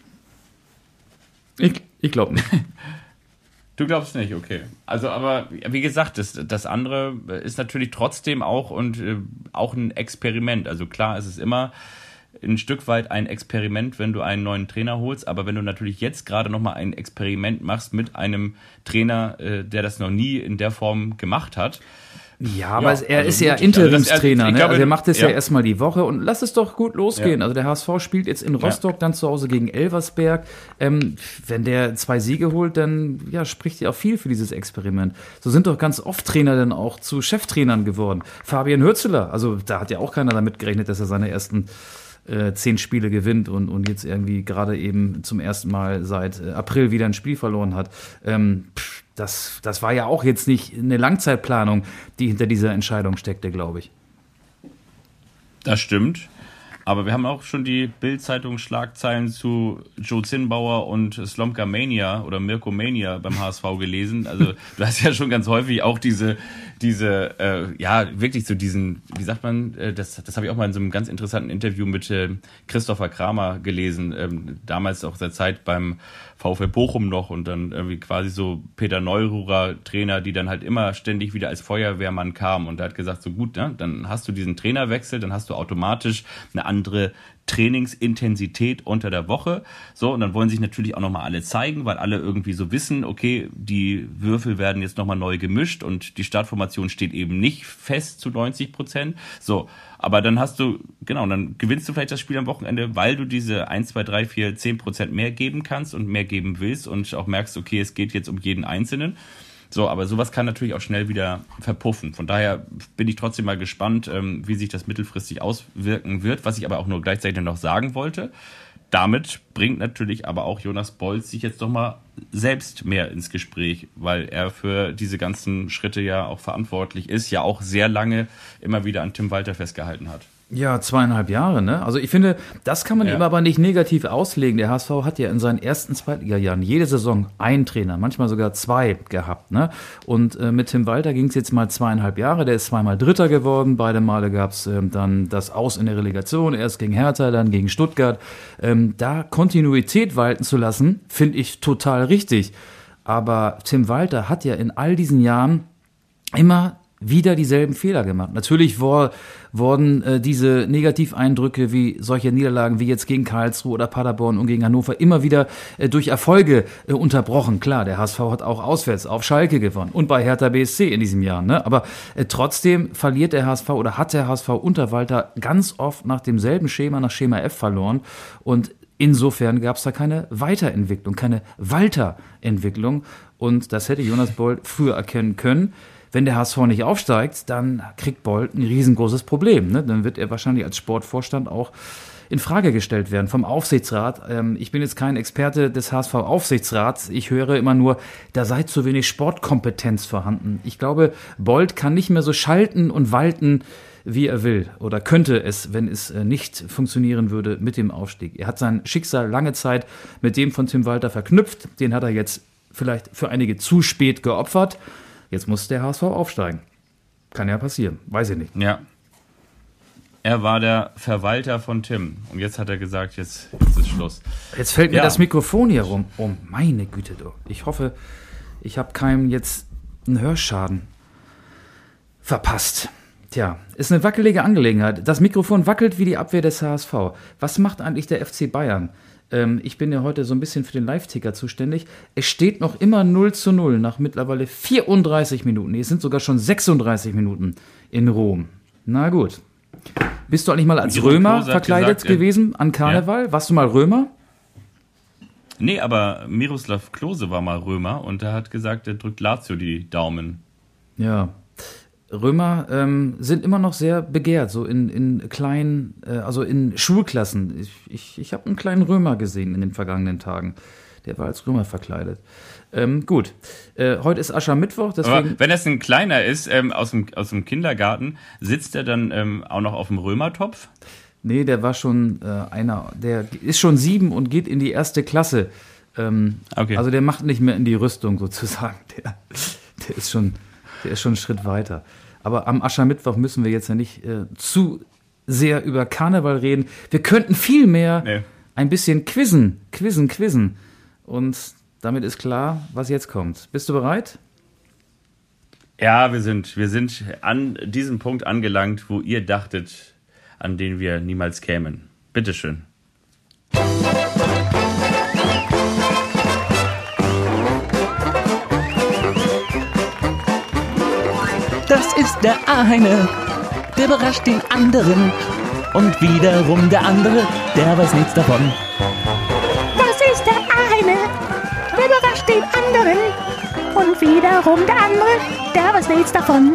S2: Ich, ich glaube nicht.
S3: Du glaubst nicht, okay. Also, aber wie gesagt, das, das andere ist natürlich trotzdem auch und äh, auch ein Experiment. Also klar, es ist immer ein Stück weit ein Experiment, wenn du einen neuen Trainer holst, aber wenn du natürlich jetzt gerade nochmal ein Experiment machst mit einem Trainer, äh, der das noch nie in der Form gemacht hat.
S2: Ja, aber
S3: Ja,
S2: er
S3: also
S2: ist ja
S3: gut.
S2: Interimstrainer,
S3: Also das- ich
S2: ne?
S3: glaube,
S2: Also er macht es ja.
S3: ja.
S2: erstmal die Woche und lass es doch gut losgehen.
S3: Ja.
S2: Also der H S V spielt jetzt in Rostock, dann zu Hause gegen Elversberg. Ähm, wenn der zwei Siege holt, dann ja, spricht ja auch viel für dieses Experiment. So sind doch ganz oft Trainer dann auch zu Cheftrainern geworden. Fabian Hürzeler, also da hat ja auch keiner damit gerechnet, dass er seine ersten äh, zehn Spiele gewinnt und, und jetzt irgendwie gerade eben zum ersten Mal seit äh, April wieder ein Spiel verloren hat. Ähm, pff, Das, das war ja auch jetzt nicht eine Langzeitplanung, die hinter dieser Entscheidung steckte, glaube ich.
S3: Das stimmt. Aber wir haben auch schon die Bild-Zeitung-Schlagzeilen zu Joe Zinnbauer und Slomka Mania oder Mirko Mania beim H S V gelesen. Also du hast ja schon ganz häufig auch diese, diese äh, ja, wirklich so diesen, wie sagt man, äh, das, das habe ich auch mal in so einem ganz interessanten Interview mit äh, Christopher Kramer gelesen, ähm, damals auch der Zeit beim VfL Bochum noch und dann irgendwie quasi so Peter Neururer Trainer, die dann halt immer ständig wieder als Feuerwehrmann kamen und er hat gesagt, so gut, ne, dann hast du diesen Trainerwechsel, dann hast du automatisch eine andere Trainingsintensität unter der Woche. So, und dann wollen sich natürlich auch nochmal alle zeigen, weil alle irgendwie so wissen, okay, die Würfel werden jetzt nochmal neu gemischt und die Startformation steht eben nicht fest zu neunzig Prozent. So, aber dann hast du, genau, dann gewinnst du vielleicht das Spiel am Wochenende, weil du diese eins, zwei, drei, vier, zehn Prozent mehr geben kannst und mehr geben willst und auch merkst, okay, es geht jetzt um jeden Einzelnen. So, aber sowas kann natürlich auch schnell wieder verpuffen. Von daher bin ich trotzdem mal gespannt, wie sich das mittelfristig auswirken wird. Was ich aber auch nur gleichzeitig noch sagen wollte, damit bringt natürlich aber auch Jonas Bolz sich jetzt doch mal selbst mehr ins Gespräch, weil er für diese ganzen Schritte ja auch verantwortlich ist, ja auch sehr lange immer wieder an Tim Walter festgehalten hat.
S2: Ja, zweieinhalb Jahre, ne? Also ich finde, das kann man
S3: Ja.
S2: ihm aber nicht negativ auslegen. Der H S V hat ja in seinen ersten Zweitliga-Jahren jede Saison einen Trainer, manchmal sogar zwei gehabt, ne? Und äh, mit Tim Walter ging es jetzt mal zweieinhalb Jahre. Der ist zweimal Dritter geworden. Beide Male gab es ähm, dann das Aus in der Relegation. Erst gegen Hertha, dann gegen Stuttgart. Ähm, da Kontinuität walten zu lassen, finde ich total richtig. Aber Tim Walter hat ja in all diesen Jahren immer wieder dieselben Fehler gemacht. Natürlich war, wurden äh, diese Negativeindrücke wie solche Niederlagen wie jetzt gegen Karlsruhe oder Paderborn und gegen Hannover immer wieder äh, durch Erfolge äh, unterbrochen. Klar, der H S V hat auch auswärts auf Schalke gewonnen und bei Hertha B S C in diesem Jahr. Ne? Aber äh, trotzdem verliert der H S V oder hat der H S V unter Walter ganz oft nach demselben Schema, nach Schema F verloren. Und insofern gab es da keine Weiterentwicklung, keine Walter-Entwicklung. Und das hätte Jonas Bold früher erkennen können. Wenn der H S V nicht aufsteigt, dann kriegt Bold ein riesengroßes Problem. Ne? Dann wird er wahrscheinlich als Sportvorstand auch in Frage gestellt werden vom Aufsichtsrat. Ähm, ich bin jetzt kein Experte des H S V-Aufsichtsrats. Ich höre immer nur, da sei zu wenig Sportkompetenz vorhanden. Ich glaube, Bold kann nicht mehr so schalten und walten, wie er will. Oder könnte es, wenn es nicht funktionieren würde mit dem Aufstieg. Er hat sein Schicksal lange Zeit mit dem von Tim Walter verknüpft. Den hat er jetzt vielleicht für einige zu spät geopfert. Jetzt muss der H S V aufsteigen. Kann ja passieren. Weiß ich nicht.
S3: Ja. Er war der Verwalter von Tim. Und jetzt hat er gesagt, jetzt, jetzt ist Schluss.
S2: Jetzt fällt mir
S3: Ja.
S2: das Mikrofon hier rum. Oh, meine Güte, du. Ich hoffe, ich habe keinem jetzt einen Hörschaden verpasst. Tja, ist eine wackelige Angelegenheit. Das Mikrofon wackelt wie die Abwehr des H S V. Was macht eigentlich der F C Bayern? Ähm, ich bin ja heute so ein bisschen für den Live-Ticker zuständig. Es steht noch immer null zu null nach mittlerweile vierunddreißig Minuten. Nee, es sind sogar schon sechsunddreißig Minuten in Rom. Na gut. Bist du eigentlich mal als
S3: Jeroen
S2: Römer
S3: Klose hat
S2: verkleidet
S3: gesagt, äh,
S2: gewesen an Karneval? Warst du mal Römer?
S3: Nee, aber Miroslav Klose war mal Römer und er hat gesagt, er drückt Lazio die Daumen.
S2: Ja. Römer ähm, sind immer noch sehr begehrt, so in, in kleinen, äh, also in Schulklassen. Ich, ich, ich habe einen kleinen Römer gesehen in den vergangenen Tagen. Der war als Römer verkleidet. Ähm, gut, äh, heute ist Aschermittwoch, deswegen...
S3: Aber wenn das ein kleiner ist, ähm, aus, dem, aus dem Kindergarten, sitzt er dann ähm, auch noch auf dem Römertopf?
S2: Nee, der war schon äh, einer, der ist schon sieben und geht in die erste Klasse. Ähm,
S3: Okay.
S2: Also der macht nicht mehr in die Rüstung sozusagen. Der, der, ist, schon, der ist schon einen Schritt weiter. Aber am Aschermittwoch müssen wir jetzt ja nicht äh, zu sehr über Karneval reden. Wir könnten viel mehr
S3: Nee.
S2: ein bisschen quizzen, quizzen, quizzen. Und damit ist klar, was jetzt kommt. Bist du bereit?
S3: Ja, wir sind, wir sind an diesem Punkt angelangt, wo ihr dachtet, an den wir niemals kämen. Bitteschön.
S1: Das ist der eine, der überrascht den anderen. Und wiederum der andere, der weiß nichts davon.
S6: Das ist der eine, der überrascht den anderen. Und wiederum der andere, der weiß nichts davon.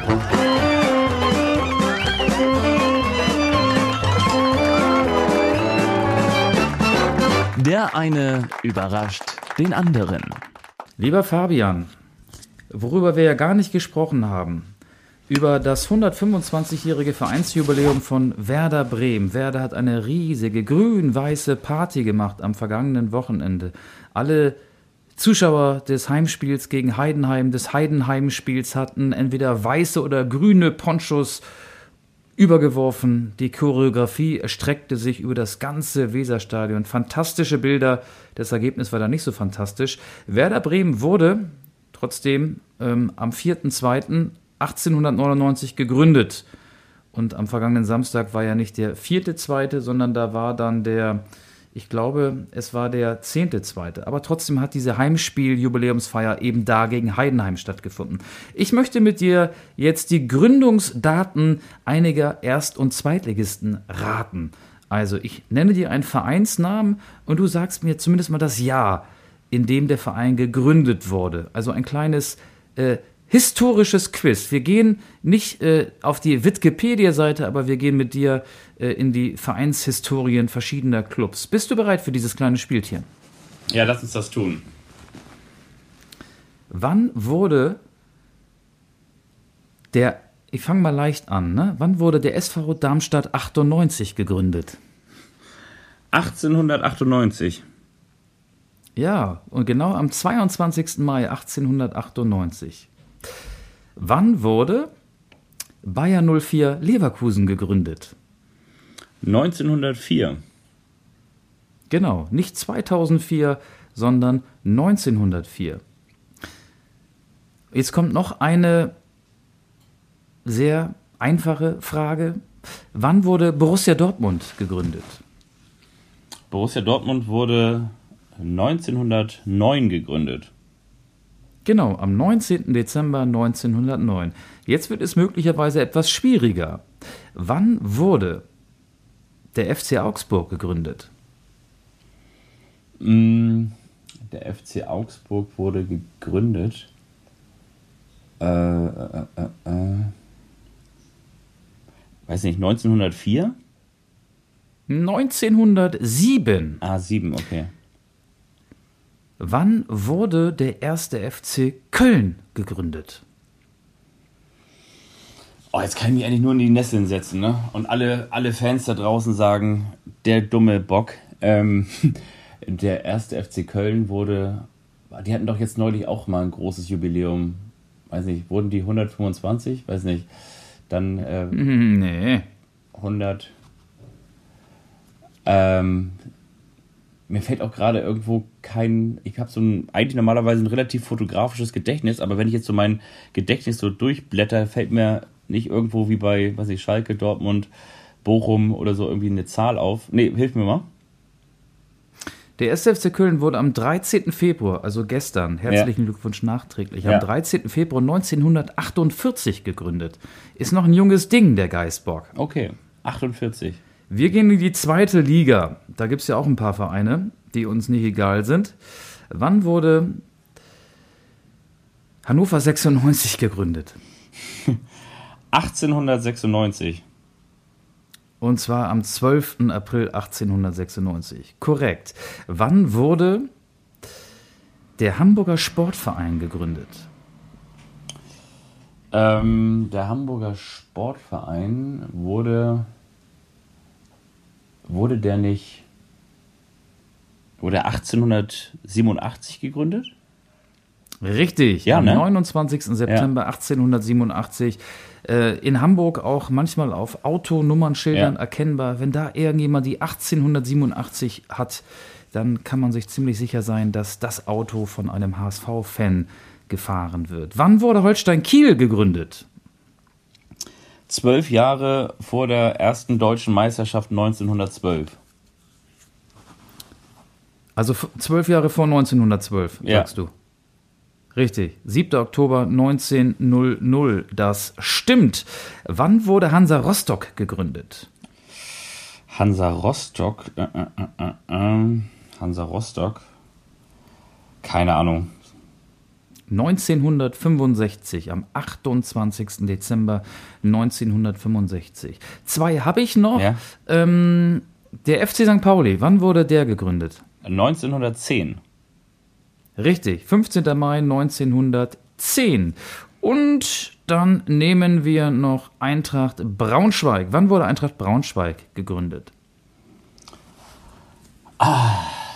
S1: Der eine überrascht den anderen.
S2: Lieber Fabian, worüber wir ja gar nicht gesprochen haben, über das hundertfünfundzwanzigjährige Vereinsjubiläum von Werder Bremen. Werder hat eine riesige grün-weiße Party gemacht am vergangenen Wochenende. Alle Zuschauer des Heimspiels gegen Heidenheim, des Heidenheim-Spiels hatten entweder weiße oder grüne Ponchos übergeworfen. Die Choreografie erstreckte sich über das ganze Weserstadion. Fantastische Bilder. Das Ergebnis war da nicht so fantastisch. Werder Bremen wurde trotzdem ähm, am vierten zweiten achtzehnhundertneunundneunzig gegründet. Und am vergangenen Samstag war ja nicht der vierte Zweite, sondern da war dann der, ich glaube, es war der zehnte Zweite. Aber trotzdem hat diese Heimspiel-Jubiläumsfeier eben da gegen Heidenheim stattgefunden. Ich möchte mit dir jetzt die Gründungsdaten einiger Erst- und Zweitligisten raten. Also ich nenne dir einen Vereinsnamen und du sagst mir zumindest mal das Jahr, in dem der Verein gegründet wurde. Also ein kleines äh, historisches Quiz. Wir gehen nicht äh, auf die Wikipedia-Seite, aber wir gehen mit dir äh, in die Vereinshistorien verschiedener Clubs. Bist du bereit für dieses kleine Spielchen?
S3: Ja, lass uns das tun.
S2: Wann wurde der, ich fange mal leicht an, ne? Wann wurde der S V Darmstadt achtundneunzig gegründet?
S3: achtzehnhundertachtundneunzig.
S2: Ja, und genau am zweiundzwanzigsten Mai achtzehnhundertachtundneunzig. Wann wurde Bayer null vier Leverkusen gegründet?
S3: neunzehnhundertvier.
S2: Genau, nicht zweitausendvier, sondern neunzehnhundertvier. Jetzt kommt noch eine sehr einfache Frage. Wann wurde Borussia Dortmund gegründet?
S3: Borussia Dortmund wurde neunzehnhundertneun gegründet.
S2: Genau, am neunzehnten Dezember neunzehnhundertneun. Jetzt wird es möglicherweise etwas schwieriger. Wann wurde der F C Augsburg gegründet?
S3: Der F C Augsburg wurde gegründet. Äh, äh, äh, äh. Weiß nicht, neunzehnhundertvier?
S2: neunzehnhundertsieben.
S3: Ah, sieben, okay.
S2: Wann wurde der erste F C Köln gegründet?
S3: Oh, jetzt kann ich mich eigentlich nur in die Nesseln setzen, ne? Und alle, alle Fans da draußen sagen, der dumme Bock. Ähm, der erste F C Köln wurde, die hatten doch jetzt neulich auch mal ein großes Jubiläum. Weiß nicht, wurden die hundertfünfundzwanzig? Weiß nicht. Dann ähm,
S2: Nee.
S3: hundert. Ähm, mir fällt auch gerade irgendwo kein, ich habe so ein, eigentlich normalerweise ein relativ fotografisches Gedächtnis, aber wenn ich jetzt so mein Gedächtnis so durchblätter, fällt mir nicht irgendwo wie bei, weiß ich, Schalke, Dortmund, Bochum oder so irgendwie eine Zahl auf. Nee, hilf mir mal.
S2: Der erste F C Köln wurde am dreizehnten Februar, also gestern, herzlichen ja. Glückwunsch nachträglich, am ja. dreizehnten Februar neunzehnhundertachtundvierzig gegründet. Ist noch ein junges Ding, der Geißbock.
S3: Okay, achtundvierzig.
S2: Wir gehen in die zweite Liga. Da gibt es ja auch ein paar Vereine, die uns nicht egal sind. Wann wurde Hannover sechsundneunzig gegründet?
S3: achtzehnhundertsechsundneunzig.
S2: Und zwar am zwölften April achtzehnhundertsechsundneunzig. Korrekt. Wann wurde der Hamburger Sportverein gegründet?
S3: Ähm, der Hamburger Sportverein wurde... Wurde der nicht... Wurde achtzehnhundertsiebenundachtzig gegründet?
S2: Richtig,
S3: ja,
S2: am
S3: ne?
S2: neunundzwanzigsten September ja. achtzehnhundertsiebenundachtzig. Äh, in Hamburg auch manchmal auf Autonummernschildern ja. erkennbar. Wenn da irgendjemand die achtzehnhundertsiebenundachtzig hat, dann kann man sich ziemlich sicher sein, dass das Auto von einem H S V-Fan gefahren wird. Wann wurde Holstein Kiel gegründet?
S3: Zwölf Jahre vor der ersten deutschen Meisterschaft neunzehnhundertzwölf.
S2: Also f- zwölf Jahre vor neunzehnhundertzwölf,
S3: ja.
S2: sagst du. Richtig, siebter Oktober neunzehnhundert. Das stimmt. Wann wurde Hansa Rostock gegründet?
S3: Hansa Rostock? Äh, äh, äh, äh, Hansa Rostock? Keine Ahnung.
S2: neunzehnhundertfünfundsechzig, am achtundzwanzigsten Dezember neunzehnhundertfünfundsechzig. Zwei habe ich noch.
S3: Ja.
S2: Ähm, der F C Sankt Pauli, wann wurde der gegründet?
S3: neunzehnhundertzehn.
S2: Richtig, fünfzehnten Mai neunzehnhundertzehn. Und dann nehmen wir noch Eintracht Braunschweig. Wann wurde Eintracht Braunschweig gegründet?
S3: Ah.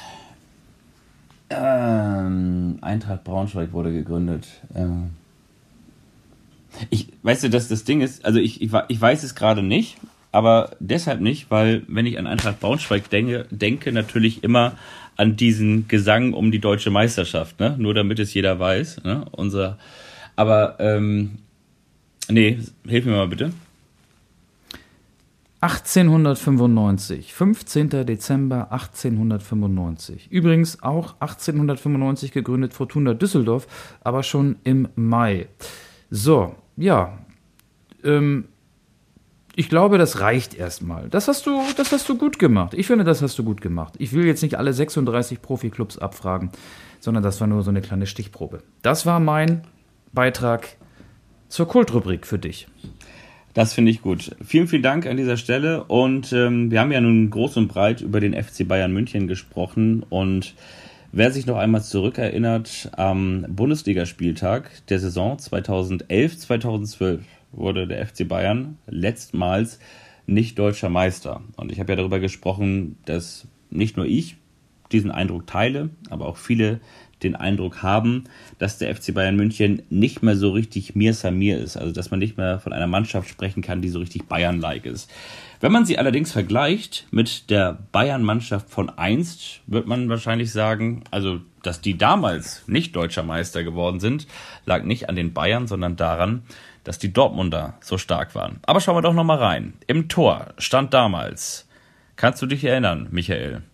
S3: Ähm, Eintracht Braunschweig wurde gegründet. Ähm. Ich, weißt du, dass das Ding ist, also ich, ich, ich weiß es gerade nicht, aber deshalb nicht, weil wenn ich an Eintracht Braunschweig denke, denke natürlich immer an diesen Gesang um die deutsche Meisterschaft, ne? Nur damit es jeder weiß, ne? Unser, aber ähm, nee, hilf mir mal bitte.
S2: achtzehnhundertfünfundneunzig, fünfzehnter Dezember achtzehnhundertfünfundneunzig. Übrigens auch achtzehnhundertfünfundneunzig gegründet Fortuna Düsseldorf, aber schon im Mai. So, ja, ähm, ich glaube, das reicht erstmal. Das hast du, das hast du gut gemacht. Ich finde, das hast du gut gemacht. Ich will jetzt nicht alle sechsunddreißig Profiklubs abfragen, sondern das war nur so eine kleine Stichprobe. Das war mein Beitrag zur Kultrubrik für dich.
S3: Das finde ich gut. Vielen, vielen Dank an dieser Stelle. Und ähm, wir haben ja nun groß und breit über den F C Bayern München gesprochen. Und wer sich noch einmal zurückerinnert, am Bundesligaspieltag der Saison zweitausendelf zweitausendzwölf wurde der F C Bayern letztmals nicht deutscher Meister. Und ich habe ja darüber gesprochen, dass nicht nur ich diesen Eindruck teile, aber auch viele den Eindruck haben, dass der F C Bayern München nicht mehr so richtig Mir Samir ist. Also dass man nicht mehr von einer Mannschaft sprechen kann, die so richtig Bayern-like ist. Wenn man sie allerdings vergleicht mit der Bayern-Mannschaft von einst, wird man wahrscheinlich sagen, also dass die damals nicht deutscher Meister geworden sind, lag nicht an den Bayern, sondern daran, dass die Dortmunder so stark waren. Aber schauen wir doch nochmal rein. Im Tor stand damals, kannst du dich erinnern, Michael?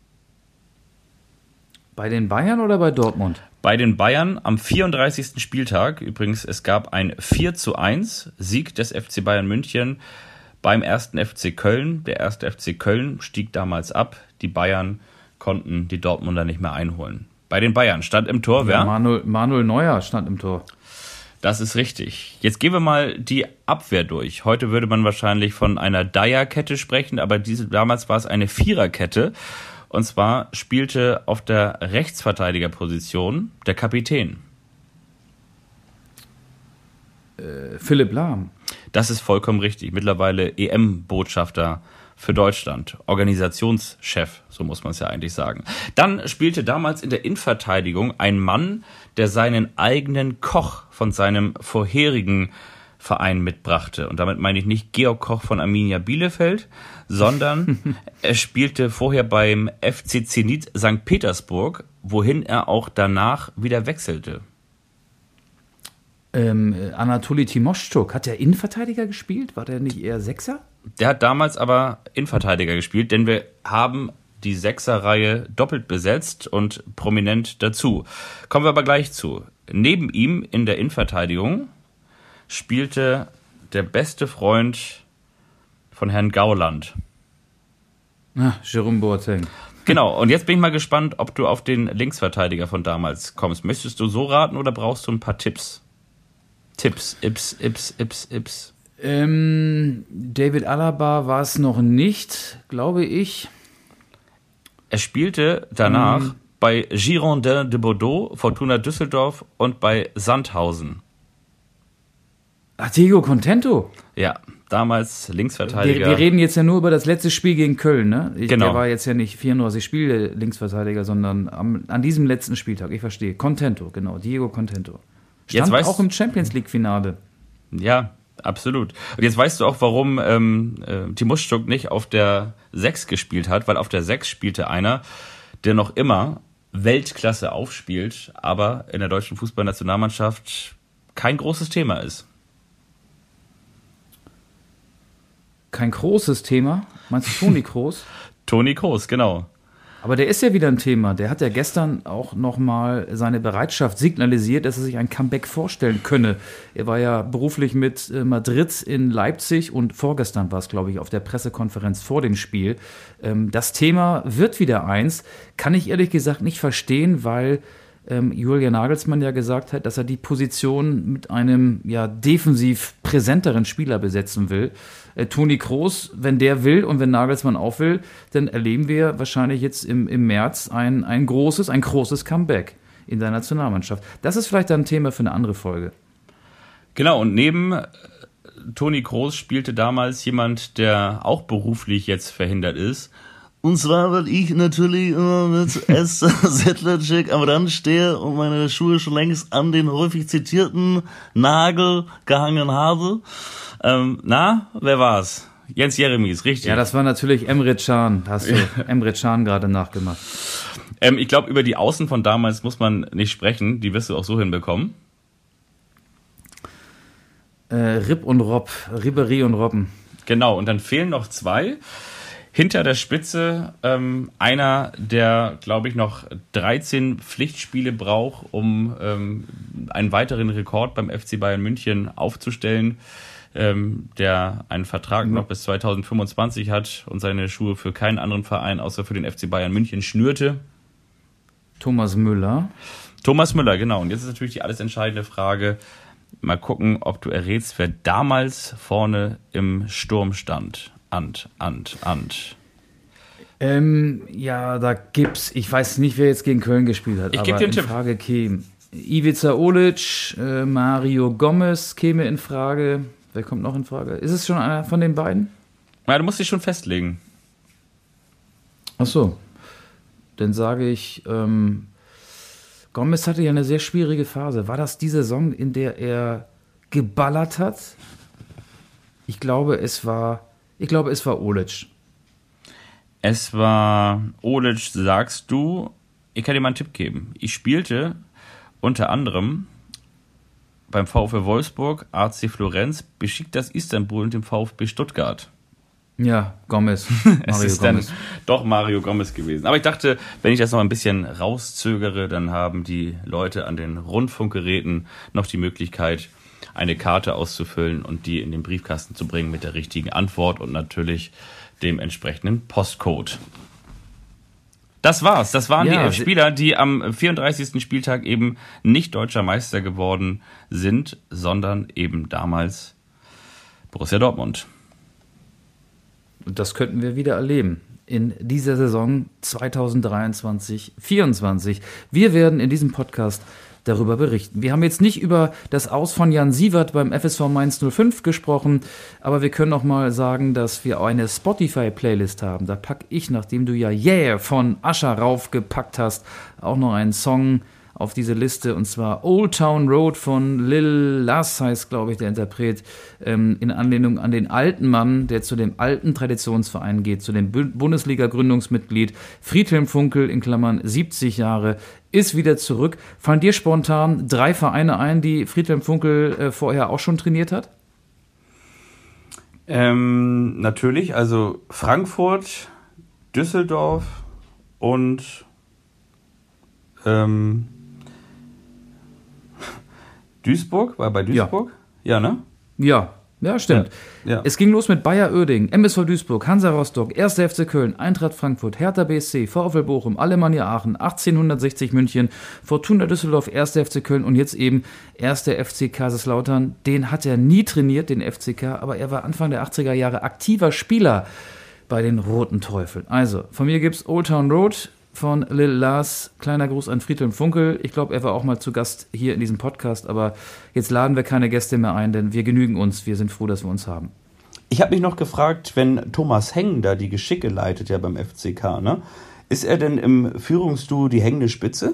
S2: Bei den Bayern oder bei Dortmund?
S3: Bei den Bayern am vierunddreißigsten Spieltag. Übrigens, es gab ein vier zu eins Sieg des F C Bayern München beim ersten F C Köln. Der erste F C Köln stieg damals ab. Die Bayern konnten die Dortmunder nicht mehr einholen. Bei den Bayern stand im Tor wer?
S2: Ja, Manuel, Manuel Neuer stand im Tor.
S3: Das ist richtig. Jetzt gehen wir mal die Abwehr durch. Heute würde man wahrscheinlich von einer Dreierkette sprechen, aber diese, damals war es eine Viererkette. Und zwar spielte auf der Rechtsverteidigerposition der Kapitän.
S2: Äh, Philipp Lahm.
S3: Das ist vollkommen richtig. Mittlerweile E M-Botschafter für Deutschland. Organisationschef, so muss man es ja eigentlich sagen. Dann spielte damals in der Innenverteidigung ein Mann, der seinen eigenen Koch von seinem vorherigen Verein mitbrachte. Und damit meine ich nicht Georg Koch von Arminia Bielefeld, sondern er spielte vorher beim F C Zenit Sankt Petersburg, wohin er auch danach wieder wechselte.
S2: Ähm, Anatoli Timoschuk, hat der Innenverteidiger gespielt? War der nicht eher Sechser?
S3: Der hat damals aber Innenverteidiger gespielt, denn wir haben die Sechserreihe doppelt besetzt und prominent dazu. Kommen wir aber gleich zu. Neben ihm in der Innenverteidigung spielte der beste Freund von Herrn Gauland.
S2: Ah, Jerome Boateng.
S3: Genau, und jetzt bin ich mal gespannt, ob du auf den Linksverteidiger von damals kommst. Möchtest du so raten oder brauchst du ein paar Tipps? Tipps, Ips, Ips, Ips, Ips.
S2: Ähm, David Alaba war es noch nicht, glaube ich.
S3: Er spielte danach
S2: ähm.
S3: bei Girondins de Bordeaux, Fortuna Düsseldorf und bei Sandhausen.
S2: Ach, Diego Contento.
S3: Ja, damals Linksverteidiger.
S2: Wir, wir reden jetzt ja nur über das letzte Spiel gegen Köln, ne? Ich,
S3: genau.
S2: Der war jetzt ja nicht vierunddreißig Spiele Linksverteidiger, sondern am, an diesem letzten Spieltag. Ich verstehe. Contento, genau. Diego Contento. Stand
S3: jetzt weißt,
S2: auch im Champions-League-Finale.
S3: Ja, absolut. Und jetzt weißt du auch, warum ähm, äh, Timoschuk nicht auf der sechs gespielt hat, weil auf der sechs spielte einer, der noch immer Weltklasse aufspielt, aber in der deutschen Fußballnationalmannschaft kein großes Thema ist.
S2: Kein großes Thema. Meinst du Toni Kroos?
S3: Toni Kroos, genau.
S2: Aber der ist ja wieder ein Thema. Der hat ja gestern auch nochmal seine Bereitschaft signalisiert, dass er sich ein Comeback vorstellen könne. Er war ja beruflich mit Madrid in Leipzig und vorgestern war es, glaube ich, auf der Pressekonferenz vor dem Spiel. Das Thema wird wieder eins. Kann ich ehrlich gesagt nicht verstehen, weil ähm, Julian Nagelsmann ja gesagt hat, dass er die Position mit einem ja defensiv präsenteren Spieler besetzen will. Äh, Toni Kroos, wenn der will und wenn Nagelsmann auch will, dann erleben wir wahrscheinlich jetzt im, im März ein, ein großes, ein großes Comeback in der Nationalmannschaft. Das ist vielleicht dann ein Thema für eine andere Folge.
S3: Genau, und neben äh, Toni Kroos spielte damals jemand, der auch beruflich jetzt verhindert ist.
S5: Und zwar, weil ich natürlich immer mit Esther Sedlacek am Rand stehe und meine Schuhe schon längst an den häufig zitierten Nagel gehangen habe.
S3: Ähm, na, wer war's? Jens Jeremies, richtig.
S2: Ja, das war natürlich Emre Can. Hast du Emre Can gerade nachgemacht.
S3: Ähm, ich glaube, über die Außen von damals muss man nicht sprechen. Die wirst du auch so hinbekommen.
S2: Äh, Ripp und Rob. Ribéry und Robben.
S3: Genau, und dann fehlen noch zwei. Hinter der Spitze ähm, einer, der, glaube ich, noch dreizehn Pflichtspiele braucht, um ähm, einen weiteren Rekord beim F C Bayern München aufzustellen, ähm, der einen Vertrag noch bis zweitausendfünfundzwanzig hat und seine Schuhe für keinen anderen Verein außer für den F C Bayern München schnürte.
S2: Thomas Müller.
S3: Thomas Müller, genau. Und jetzt ist natürlich die alles entscheidende Frage, mal gucken, ob du errätst, wer damals vorne im Sturm stand. Ant, Ant, Ant.
S2: Ähm, ja, da gibt's, ich weiß nicht, wer jetzt gegen Köln gespielt hat,
S3: ich
S2: aber
S3: dir
S2: in
S3: Tipp.
S2: Frage käme Ivica Olic, äh, Mario Gomez käme in Frage. Wer kommt noch in Frage? Ist es schon einer von den beiden?
S3: Ja, du musst dich schon festlegen.
S2: Ach so. Dann sage ich, ähm, Gomez hatte ja eine sehr schwierige Phase. War das die Saison, in der er geballert hat? Ich glaube, es war Ich glaube, es war Olic.
S3: Es war Olic, sagst du. Ich kann dir mal einen Tipp geben. Ich spielte unter anderem beim VfL Wolfsburg, A C Florenz, Besiktas Istanbul und dem VfB Stuttgart.
S2: Ja, Gomez.
S3: Es
S2: Mario
S3: ist dann
S2: Gomez.
S3: doch Mario Gomez gewesen. Aber ich dachte, wenn ich das noch ein bisschen rauszögere, dann haben die Leute an den Rundfunkgeräten noch die Möglichkeit, eine Karte auszufüllen und die in den Briefkasten zu bringen mit der richtigen Antwort und natürlich dem entsprechenden Postcode. Das war's. Das waren
S2: Ja,
S3: die Spieler, die am vierunddreißigsten Spieltag eben nicht deutscher Meister geworden sind, sondern eben damals Borussia Dortmund.
S2: Und das könnten wir wieder erleben in dieser Saison zweitausenddreiundzwanzig vierundzwanzig. Wir werden in diesem Podcast darüber berichten. Wir haben jetzt nicht über das Aus von Jan Siewert beim F S V Mainz null fünf gesprochen, aber wir können auch mal sagen, dass wir eine Spotify-Playlist haben. Da packe ich, nachdem du ja Yeah von Usher raufgepackt hast, auch noch einen Song auf diese Liste, und zwar Old Town Road von Lil Las, heißt, glaube ich, der Interpret, ähm, in Anlehnung an den alten Mann, der zu dem alten Traditionsverein geht, zu dem Bu- Bundesliga-Gründungsmitglied Friedhelm Funkel, in Klammern siebzig Jahre, ist wieder zurück. Fallen dir spontan drei Vereine ein, die Friedhelm Funkel äh, vorher auch schon trainiert hat?
S3: Ähm, natürlich, also Frankfurt, Düsseldorf und ähm, Duisburg, war bei Duisburg? Ja, ja, ne?
S2: Ja, ja, stimmt.
S3: Ja, ja.
S2: Es ging los mit Bayer Uerdingen, M S V Duisburg, Hansa Rostock, erster F C Köln, Eintracht Frankfurt, Hertha B S C, VfL Bochum, Alemannia Aachen, achtzehnhundertsechzig München, Fortuna Düsseldorf, erster F C Köln und jetzt eben erster F C Kaiserslautern. Den hat er nie trainiert, den F C K, aber er war Anfang der achtziger Jahre aktiver Spieler bei den Roten Teufeln. Also, von mir gibt's Old Town Road von Lil Las. Kleiner Gruß an Friedhelm Funkel. Ich glaube, er war auch mal zu Gast hier in diesem Podcast, aber jetzt laden wir keine Gäste mehr ein, denn wir genügen uns. Wir sind froh, dass wir uns haben.
S5: Ich habe mich noch gefragt, wenn Thomas Heng da die Geschicke leitet, ja beim F C K, ne? Ist er denn im Führungsduo die hängende Spitze?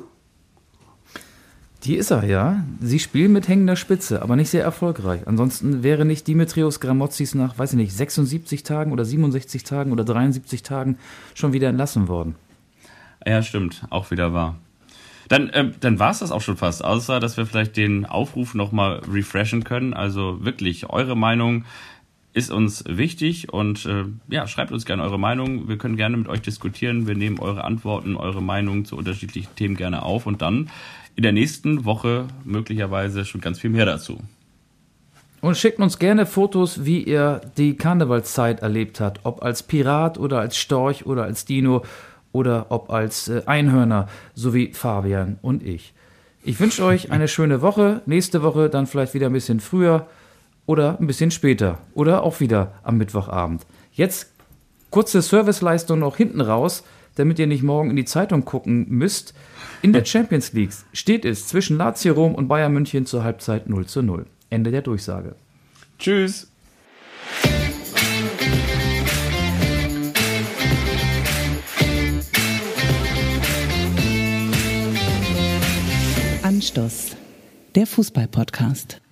S2: Die ist er, ja. Sie spielen mit hängender Spitze, aber nicht sehr erfolgreich. Ansonsten wäre nicht Dimitrios Gramotzis nach, weiß ich nicht, sechsundsiebzig Tagen oder siebenundsechzig Tagen oder dreiundsiebzig Tagen schon wieder entlassen worden.
S3: Ja, stimmt. Auch wieder wahr. Dann, äh, dann war es das auch schon fast, außer dass wir vielleicht den Aufruf nochmal refreshen können. Also wirklich, eure Meinung ist uns wichtig und äh, ja, schreibt uns gerne eure Meinung. Wir können gerne mit euch diskutieren. Wir nehmen eure Antworten, eure Meinungen zu unterschiedlichen Themen gerne auf und dann in der nächsten Woche möglicherweise schon ganz viel mehr dazu.
S2: Und schickt uns gerne Fotos, wie ihr die Karnevalszeit erlebt habt. Ob als Pirat oder als Storch oder als Dino oder ob als äh, Einhörner, so wie Fabian und ich. Ich wünsche euch eine schöne Woche. Nächste Woche dann vielleicht wieder ein bisschen früher oder ein bisschen später. Oder auch wieder am Mittwochabend. Jetzt kurze Serviceleistung noch hinten raus, damit ihr nicht morgen in die Zeitung gucken müsst. In der Champions League steht es zwischen Lazio Rom und Bayern München zur Halbzeit null zu null. Ende der Durchsage.
S3: Tschüss.
S7: Anstoß, der Fußball-Podcast.